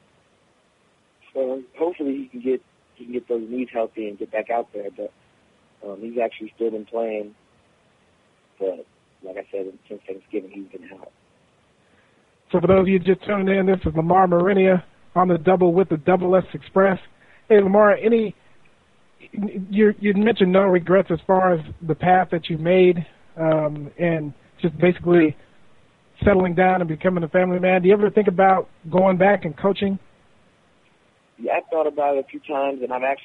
so hopefully he can get he can get those knees healthy and get back out there. But um, he's actually still been playing. But like I said, since Thanksgiving, he's been out. So for those of you just tuning in, this is Lamar Marinia on the Double with the Double S Express. Hey, Lamar, any you you mentioned no regrets as far as the path that you made, um, and just basically settling down and becoming a family man. Do you ever think about going back and coaching? Yeah, I've thought about it a few times, and I've actually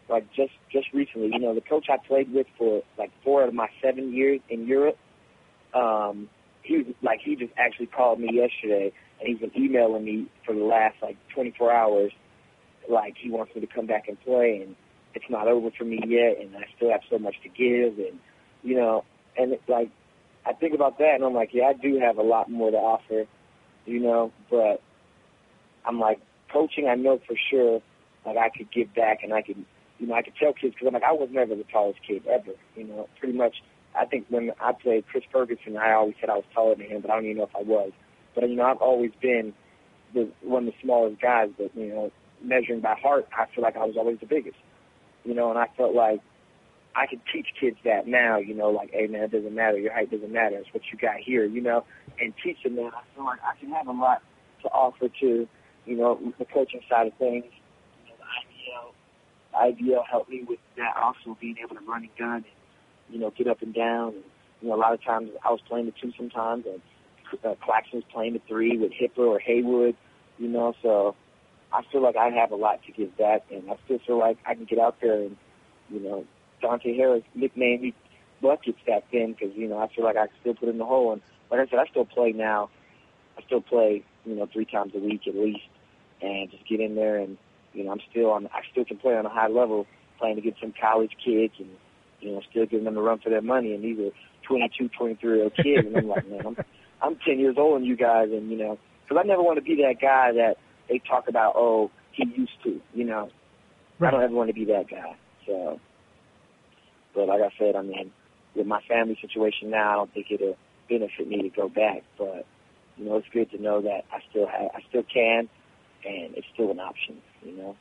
like just just recently, you know, the coach I played with for like four of my seven years in Europe, um, he was like he just actually called me yesterday, and he's been emailing me for the last like twenty-four hours, like he wants me to come back and play, and it's not over for me yet, and I still have so much to give, and you know, and it's like I think about that, and I'm like, yeah, I do have a lot more to offer, you know, but I'm like, coaching, I know for sure, like I could give back, and I could, you know, I could tell kids, because I'm like, I was never the tallest kid ever, you know, pretty much. I think when I played Chris Ferguson, I always said I was taller than him, but I don't even know if I was. But, you know, I've always been the, one of the smallest guys, but, you know, measuring by heart, I feel like I was always the biggest, you know, and I felt like I could teach kids that now, you know, like, hey, man, it doesn't matter. Your height doesn't matter. It's what you got here, you know, and teach them that. I feel like I can have a lot to offer to, you know, the coaching side of things. You know, the I B L, the I B L helped me with that also, being able to run and gun and, you know, get up and down. And, you know, a lot of times I was playing the two sometimes, and uh, Claxton was playing the three with Hipper or Haywood, you know, so I feel like I have a lot to give back, and I still feel like I can get out there and, you know, Dante Harris nicknamed me Buckets back then because, you know, I feel like I can still put in the hole. And like I said, I still play now. I still play, you know, three times a week at least, and just get in there and, you know, I'm still on, I still can play on a high level, playing against some college kids and, you know, still giving them a run for their money. And these are twenty-two, twenty-three-year-old kids. And I'm like, man, I'm, I'm ten years older than you guys. And, you know, because I never want to be that guy that they talk about, oh, he used to, you know. Right. I don't ever want to be that guy. So, but like I said, I mean, with my family situation now, I don't think it'll benefit me to go back. But, you know, it's good to know that I still have, I still can, and it's still an option, you know.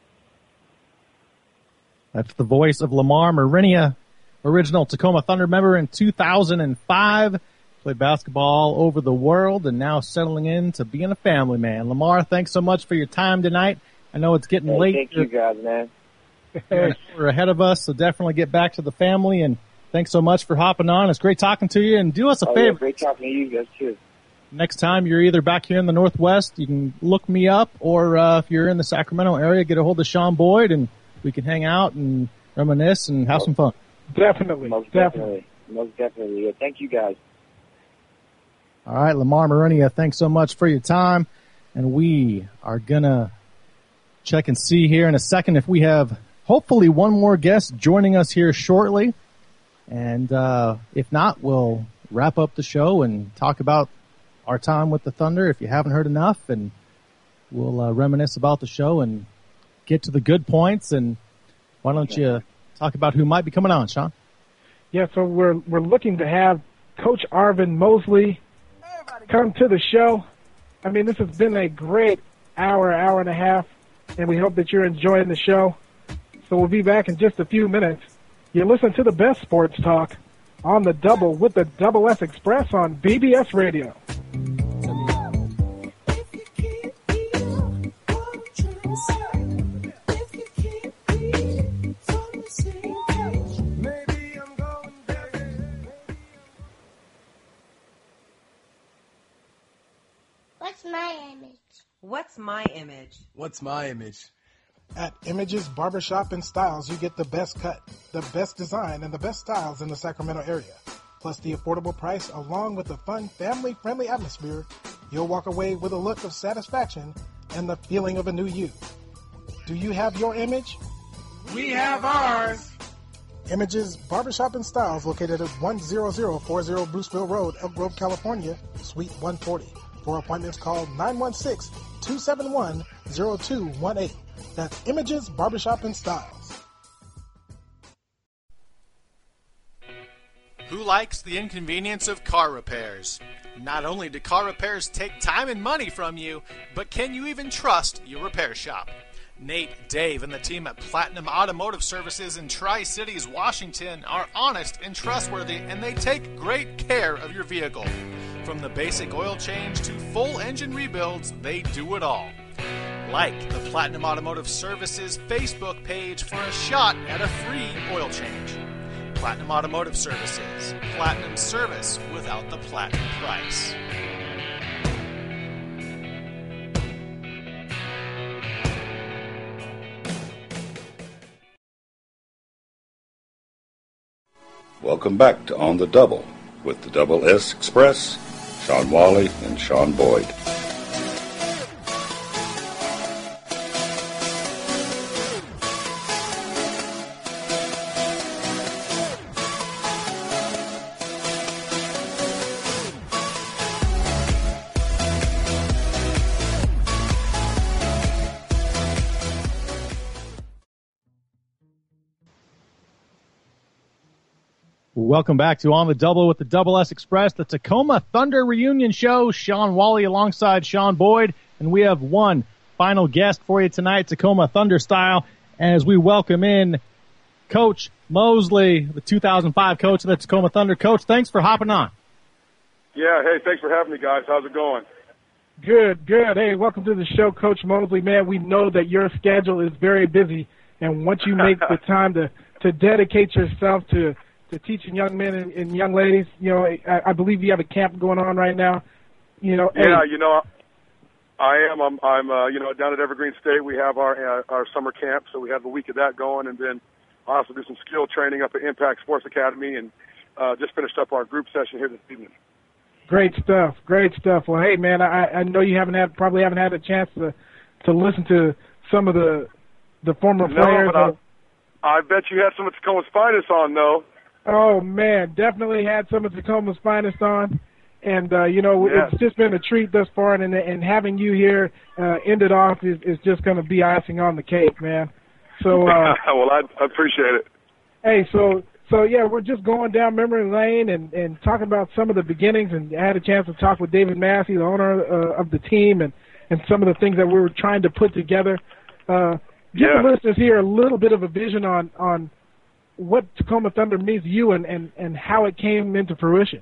That's the voice of Lamar Marinia, original Tacoma Thunder member in two thousand five. Played basketball all over the world and now settling into being a family man. Lamar, thanks so much for your time tonight. I know it's getting hey, late. Thank you guys, man. We're ahead of us, so definitely get back to the family. And thanks so much for hopping on. It's great talking to you. And do us a oh, favor. Yeah, great talking to you guys, too. Next time you're either back here in the Northwest, you can look me up, or uh, if you're in the Sacramento area, get a hold of Sean Boyd, and we can hang out and reminisce and have some fun. Definitely. Most definitely. definitely. Most definitely. Yeah, thank you, guys. All right, Lamar Marinia, thanks so much for your time. And we are going to check and see here in a second if we have hopefully one more guest joining us here shortly. And uh, if not, we'll wrap up the show and talk about our time with the Thunder if you haven't heard enough. And we'll uh, reminisce about the show and get to the good points. And why don't you talk about who might be coming on, Sean? Yeah, so we're we're looking to have Coach Arvin Mosley come to the show. I mean, this has been a great hour, hour and a half, and we hope that you're enjoying the show. So we'll be back in just a few minutes. You listen to the best sports talk on the double with the Double S Express on B B S Radio. What's my image? What's my image? What's my image? At Images Barbershop and Styles, you get the best cut, the best design, and the best styles in the Sacramento area. Plus the affordable price, along with the fun, family-friendly atmosphere, you'll walk away with a look of satisfaction and the feeling of a new you. Do you have your image? We have ours. Images Barbershop and Styles, located at one thousand forty Bruceville Road, Elk Grove, California, Suite one forty. For appointments, call nine one six, two seven one, zero two one eight. That's Images Barbershop and Styles. Who likes the inconvenience of car repairs? Not only do car repairs take time and money from you, but can you even trust your repair shop? Nate, Dave, and the team at Platinum Automotive Services in Tri-Cities, Washington are honest and trustworthy, and they take great care of your vehicle. From the basic oil change to full engine rebuilds, they do it all. Like the Platinum Automotive Services Facebook page for a shot at a free oil change. Platinum Automotive Services. Platinum service without the platinum price. Welcome back to On the Double with the Double S Express, Sean Wally and Sean Boyd. Welcome back to On the Double with the Double S Express, the Tacoma Thunder reunion show. Sean Wally alongside Sean Boyd, and we have one final guest for you tonight, Tacoma Thunder style, as we welcome in Coach Mosley, the two thousand five coach of the Tacoma Thunder. Coach, thanks for hopping on. Yeah, hey, thanks for having me, guys. How's it going? Good, good. Hey, welcome to the show, Coach Mosley. Man, we know that your schedule is very busy, and once you make the time to, to dedicate yourself to to teaching young men and, and young ladies, you know, I, I believe you have a camp going on right now. You know, yeah, hey. you know, I am. I'm, I'm uh, you know, down at Evergreen State. We have our uh, our summer camp, so we have a week of that going, and then I also do some skill training up at Impact Sports Academy, and uh, just finished up our group session here this evening. Great stuff, great stuff. Well, hey, man, I, I know you haven't had probably haven't had a chance to to listen to some of the the former no, players. But I, I bet you had some of Tacoma's finest on, though. Oh, man, definitely had some of Tacoma's finest on. And, uh, you know, yes. It's just been a treat thus far. And, and having you here uh, end it off is, is just going to be icing on the cake, man. So, uh, well, I, I appreciate it. Hey, so, so yeah, we're just going down memory lane and, and talking about some of the beginnings. And I had a chance to talk with David Massey, the owner uh, of the team, and, and some of the things that we were trying to put together. Uh, give yeah. the listeners here a little bit of a vision on, on what Tacoma Thunder means to you and, and, and how it came into fruition.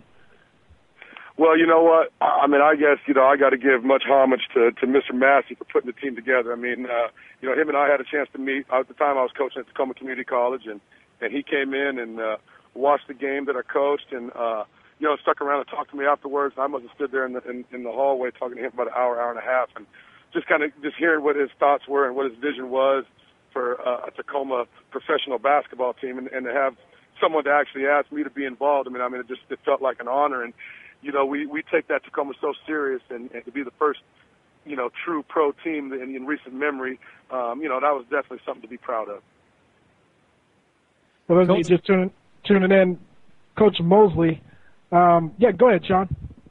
Well, you know what? I mean, I guess, you know, I got to give much homage to, to Mister Massey for putting the team together. I mean, uh, you know, him and I had a chance to meet. At the time I was coaching at Tacoma Community College, and, and he came in and uh, watched the game that I coached and, uh, you know, stuck around and talked to me afterwards. I must have stood there in the, in, in the hallway talking to him about an hour, hour and a half, and just kind of just hearing what his thoughts were and what his vision was for uh, a Tacoma professional basketball team, and, and to have someone to actually ask me to be involved. I mean, I mean, it just it felt like an honor, and you know, we we take that Tacoma so serious, and, and to be the first, you know, true pro team in, in recent memory, um, you know, that was definitely something to be proud of. For those of you just tuning tuning in, Coach Mosley, um, yeah, go ahead, Sean.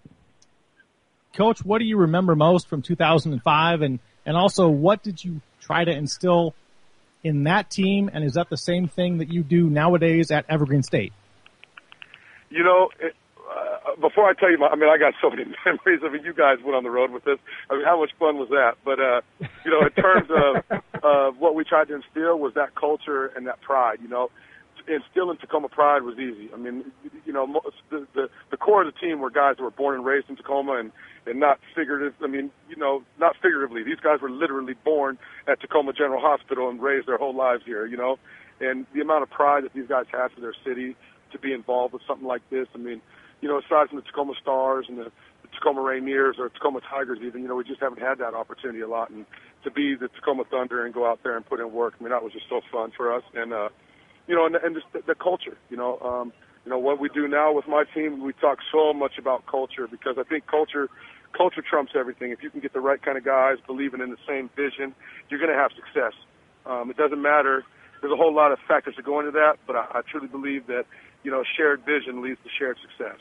Coach, what do you remember most from two thousand five, and and also what did you try to instill in that team, and is that the same thing that you do nowadays at Evergreen State? You know, it, uh, before I tell you, my, I mean, I got so many memories. I mean, you guys went on the road with this. I mean, how much fun was that? But, uh, you know, in terms of uh, what we tried to instill was that culture and that pride, you know. Instilling Tacoma pride was easy. I mean, you know, the, the, the core of the team were guys who were born and raised in Tacoma, and, and not figurative. I mean, you know, not figuratively. These guys were literally born at Tacoma General Hospital and raised their whole lives here, you know. And the amount of pride that these guys have for their city to be involved with something like this. I mean, you know, aside from the Tacoma Stars and the, the Tacoma Rainiers or Tacoma Tigers even, you know, we just haven't had that opportunity a lot. And to be the Tacoma Thunder and go out there and put in work, I mean, that was just so fun for us. And, uh, you know, and, and just the, the culture, you know, um, you know, what we do now with my team, we talk so much about culture because I think culture, culture trumps everything. If you can get the right kind of guys believing in the same vision, you're going to have success. Um, it doesn't matter. There's a whole lot of factors that go into that, but I, I truly believe that, you know, shared vision leads to shared success.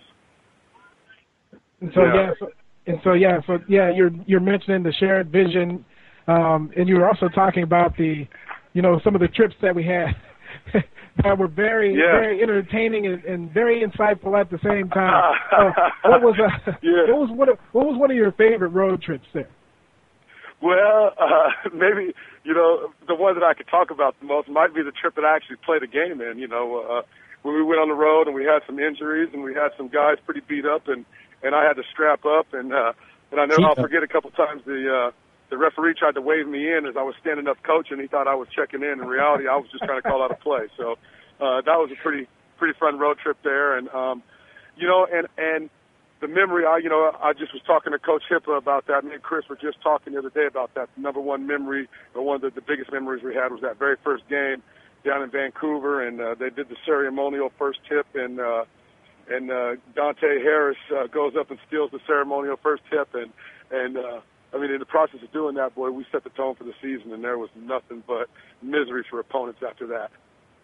And so, yeah, yeah so, and so, yeah, so, yeah, you're, you're mentioning the shared vision, um, and you were also talking about the, you know, some of the trips that we had. that were very, yeah. very entertaining and, and very insightful at the same time. uh, what was uh, yeah. what was what, what was one of your favorite road trips there? Well, uh, maybe you know the one that I could talk about the most might be the trip that I actually played a game in. You know, uh, when we went on the road and we had some injuries and we had some guys pretty beat up, and and I had to strap up, and uh, and I never I'll forget a couple times the. Uh, The referee tried to wave me in as I was standing up coaching. He thought I was checking in. In reality, I was just trying to call out a play. So uh, that was a pretty pretty fun road trip there. And, um, you know, and, and the memory, I, you know, I just was talking to Coach Hippa about that. Me and Chris were just talking the other day about that. The number one memory, or one of the, the biggest memories we had was that very first game down in Vancouver, and uh, they did the ceremonial first tip, and uh, and uh, Dante Harris uh, goes up and steals the ceremonial first tip, and and uh, I mean, in the process of doing that, boy, we set the tone for the season, and there was nothing but misery for opponents after that.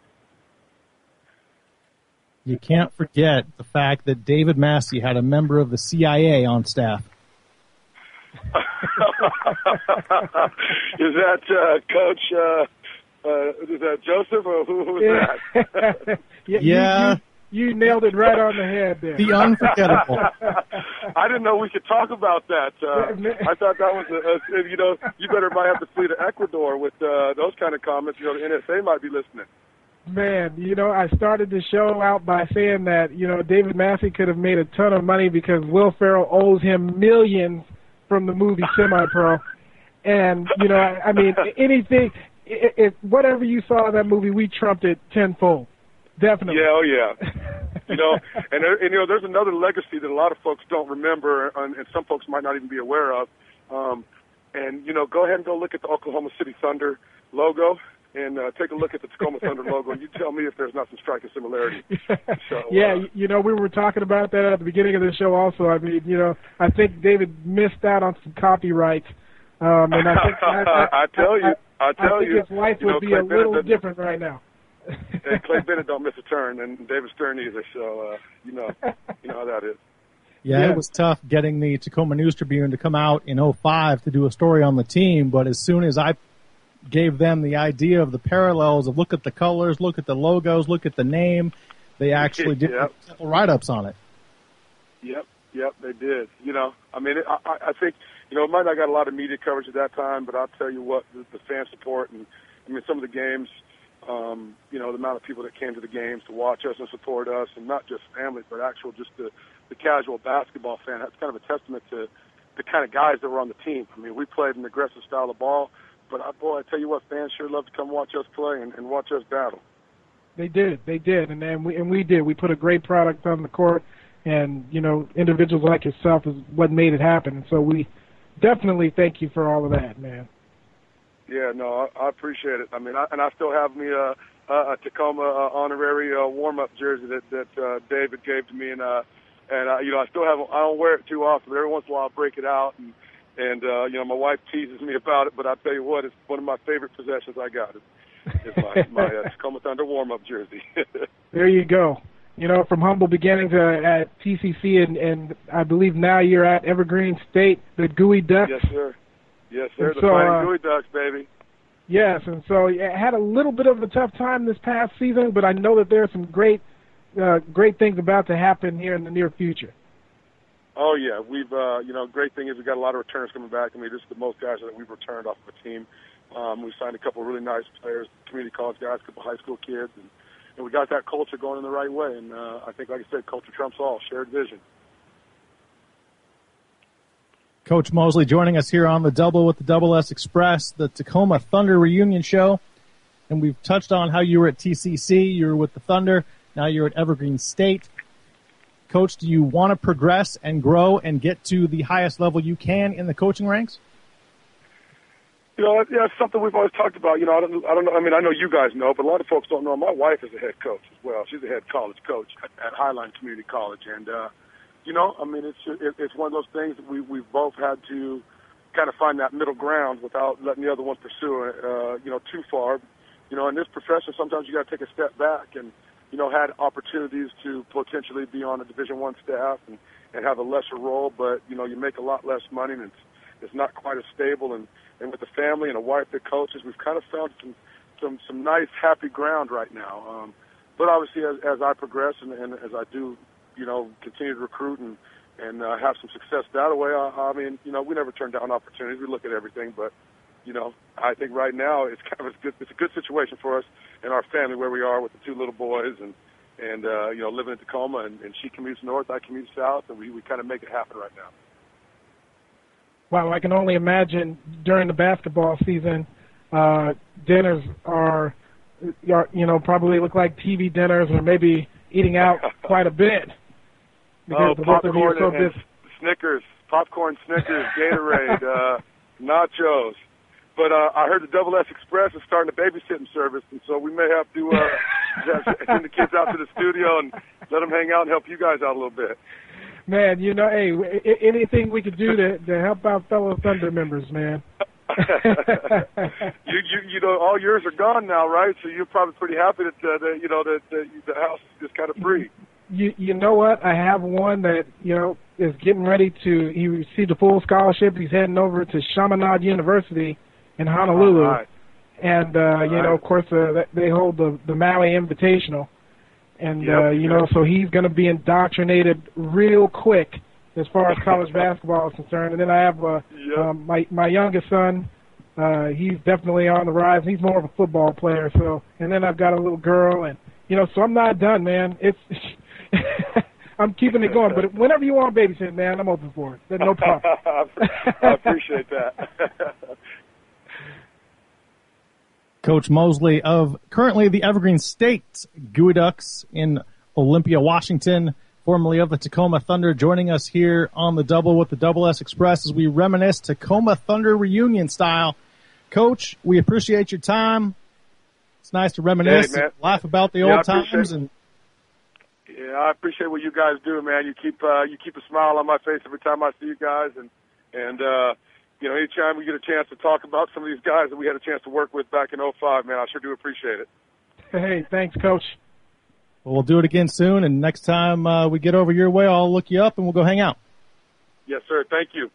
You can't forget the fact that David Massey had a member of the C I A on staff. Is that uh, Coach? Uh, uh, is that Joseph, or who, who was that? yeah, yeah. You, you, you nailed it right on the head there. The unforgettable. I didn't know we could talk about that. Uh, I thought that was, a, a, you know, you better might have to flee to Ecuador with uh, those kind of comments. You know, the N S A might be listening. Man, you know, I started the show out by saying that, you know, David Massey could have made a ton of money because Will Ferrell owes him millions from the movie Semi-Pro. And, you know, I, I mean, anything, if, if whatever you saw in that movie, we trumped it tenfold. Definitely. Yeah, oh yeah. You know, and, and, you know, there's another legacy that a lot of folks don't remember, and, and some folks might not even be aware of. Um, and, you know, go ahead and go look at the Oklahoma City Thunder logo. And uh, take a look at the Tacoma Thunder logo, and you tell me if there's not some striking similarity. So, yeah, uh, you know, we were talking about that at the beginning of the show also. I mean, you know, I think David missed out on some copyrights. Um, and I, think, I, I, I tell you, I, I tell I think you. his life you would know, be Clay a little Bennett different right now. And Clay Bennett don't miss a turn, and David Stern either. So, uh, you know, you know how that is. Yeah, Yeah. it was tough getting the Tacoma News Tribune to come out in oh five to do a story on the team, but as soon as I gave them the idea of the parallels of look at the colors, look at the logos, look at the name, they actually did Yep. a couple write-ups on it. Yep, yep, they did. You know, I mean, I, I I think, you know, it might not got a lot of media coverage at that time, but I'll tell you what, the, the fan support and, I mean, some of the games, um, you know, the amount of people that came to the games to watch us and support us, and not just families, but actual just the, the casual basketball fan, that's kind of a testament to the kind of guys that were on the team. I mean, we played an aggressive style of ball, but, I, boy, I tell you what, fans sure love to come watch us play and, and watch us battle. They did, they did, and and we and we did. We put a great product on the court, and you know, individuals like yourself is what made it happen. And so we definitely thank you for all of that, man. Yeah, no, I, I appreciate it. I mean, I, and I still have me a, a Tacoma uh, honorary uh, warm-up jersey that that uh, David gave to me, and uh, and uh, you know, I still have. I don't wear it too often, but every once in a while I break it out, and and uh, you know, my wife teases me about it. But I tell you what, it's one of my favorite possessions I got. It's, it's my my uh, Tacoma Thunder warm-up jersey. There you go. You know, from humble beginnings uh, at T C C, and, and I believe now you're at Evergreen State, the Gooey Ducks. Yes, sir. Yes, sir. And The so, Fighting uh, Gooey Ducks, baby. Yes, and so I had a little bit of a tough time this past season, but I know that there are some great, uh, great things about to happen here in the near future. Oh yeah, we've uh, you know, great thing is we got a lot of returners coming back. I mean, this is the most guys that we've returned off of a team. Um, we signed a couple of really nice players, community college guys, a couple of high school kids, and, and we got that culture going in the right way. And uh, I think, like I said, culture trumps all. Shared vision. Coach Mosley joining us here on the Double with the Double S Express, the Tacoma Thunder reunion show. And we've touched on how you were at T C C, you were with the Thunder, now you're at Evergreen State. Coach, do you want to progress and grow and get to the highest level you can in the coaching ranks? You know, yeah, it's something we've always talked about. You know, I don't, I don't know. I mean, I know you guys know, but a lot of folks don't know. My wife is a head coach as well. She's a head college coach at, at Highline Community College, and uh, you know, I mean, it's it, it's one of those things that we we've both had to kind of find that middle ground without letting the other one pursue it, uh, you know, too far. You know, in this profession, sometimes you got to take a step back, and you know, had opportunities to potentially be on a Division One staff and and have a lesser role, but you know, you make a lot less money, and it's it's not quite as stable. And And with the family and a wife that coaches, we've kind of found some some, some nice, happy ground right now. Um, but obviously, as, as I progress and, and as I do, you know, continue to recruit and and uh, have some success that way, I, I mean, you know, we never turn down opportunities. We look at everything, but you know, I think right now it's kind of a good, it's a good situation for us and our family where we are with the two little boys and and uh, you know, living in Tacoma, and, and she commutes north, I commute south, and we we kind of make it happen right now. Wow, I can only imagine during the basketball season, uh, dinners are, are, you know, probably look like T V dinners, or maybe eating out quite a bit. Oh, the both of you are popcorn so and, and busy. Snickers, popcorn, Snickers, Gatorade, uh, nachos. but uh, I heard the Double S Express is starting a babysitting service, and so we may have to uh, send the kids out to the studio and let them hang out and help you guys out a little bit. Man, you know, hey, anything we could do to, to help out fellow Thunder members, man. you, you, you know, all yours are gone now, right? So you're probably pretty happy that, uh, that you know, that, that the house is just kind of free. You, you know what? I have one that, you know, is getting ready to, he received a full scholarship. He's heading over to Chaminade University in Honolulu. Right. And, uh, you right. know, of course, uh, they hold the, the Maui Invitational. And, yep, uh, you yep. know, so he's going to be indoctrinated real quick as far as college basketball is concerned. And then I have uh, yep. um, my, my youngest son. Uh, he's definitely on the rise. He's more of a football player. So, and then I've got a little girl. And, you know, so I'm not done, man. It's I'm keeping it going. But whenever you want babysitting, man, I'm open for it. There's no problem. I appreciate that. Coach Mosley of currently the Evergreen State Geoducks in Olympia, Washington, formerly of the Tacoma Thunder, joining us here on the Double with the Double S Express as we reminisce Tacoma Thunder reunion style. Coach, we appreciate your time. It's nice to reminisce, hey, and laugh about the yeah, old times. And yeah, I appreciate what you guys do, man. You keep uh, you keep a smile on my face every time I see you guys, and and. uh You know, anytime we get a chance to talk about some of these guys that we had a chance to work with back in oh five, man, I sure do appreciate it. Hey, thanks, Coach. Well, we'll do it again soon, and next time uh, we get over your way, I'll look you up and we'll go hang out. Yes, sir. Thank you.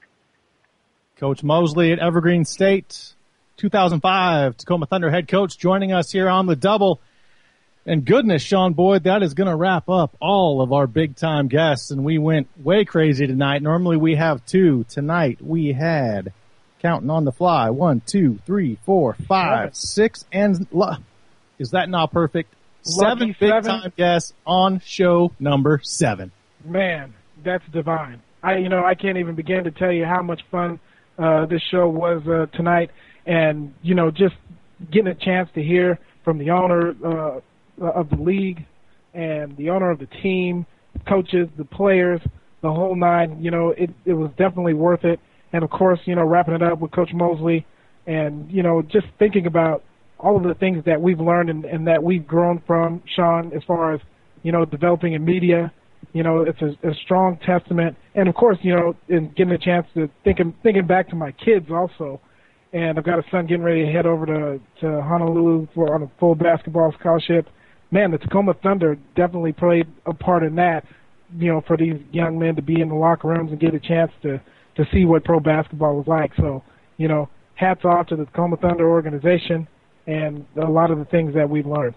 Coach Mosley at Evergreen State, two thousand five Tacoma Thunder head coach, joining us here on the Double. And goodness, Sean Boyd, that is going to wrap up all of our big-time guests, and we went way crazy tonight. Normally we have two. Tonight we had, counting on the fly, one, two, three, four, five, right. six, and is that not perfect? Lucky seven big-time guests on show number seven. Man, that's divine. I, you know, I can't even begin to tell you how much fun uh, this show was uh, tonight, and you know, just getting a chance to hear from the owner uh, of the league and the owner of the team, coaches, the players, the whole nine. You know, it, it was definitely worth it. And, of course, you know, wrapping it up with Coach Mosley and, you know, just thinking about all of the things that we've learned and, and that we've grown from, Sean, as far as, you know, developing in media. You know, it's a, a strong testament. And, of course, you know, in getting a chance to thinking, thinking back to my kids also. And I've got a son getting ready to head over to, to Honolulu for on a full basketball scholarship. Man, the Tacoma Thunder definitely played a part in that, you know, for these young men to be in the locker rooms and get a chance to, to see what pro basketball was like. So, you know, hats off to the Tacoma Thunder organization and a lot of the things that we've learned.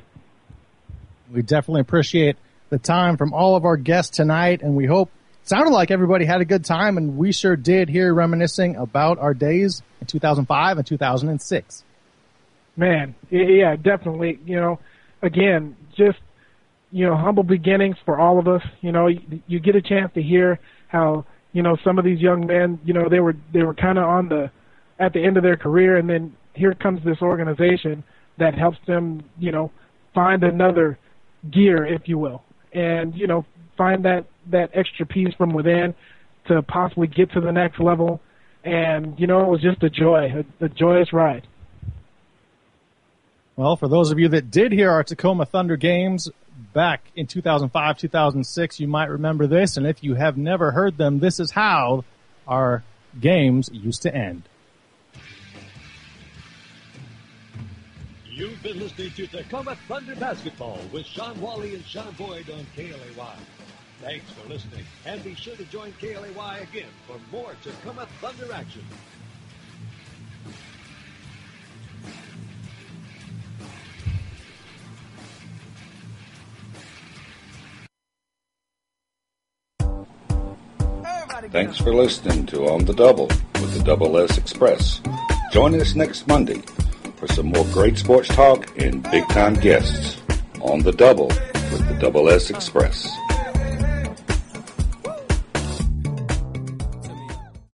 We definitely appreciate the time from all of our guests tonight, and we hope it sounded like everybody had a good time, and we sure did here reminiscing about our days in two thousand five and two thousand six. Man, yeah, definitely, you know, again, just, you know, humble beginnings for all of us. You know, you, you get a chance to hear how, you know, some of these young men, you know, they were they were kind of on the at the end of their career, and then here comes this organization that helps them, you know, find another gear, if you will, and, you know, find that, that extra piece from within to possibly get to the next level. And, you know, it was just a joy, a, a joyous ride. Well, for those of you that did hear our Tacoma Thunder games back in two thousand five, two thousand six, you might remember this. And if you have never heard them, this is how our games used to end. You've been listening to Tacoma Thunder Basketball with Sean Wally and Sean Boyd on K L A Y. Thanks for listening, and be sure to join K L A Y again for more Tacoma Thunder action. Thanks for listening to On the Double with the Double S Express. Join us next Monday for some more great sports talk and big-time guests on the Double with the Double S Express.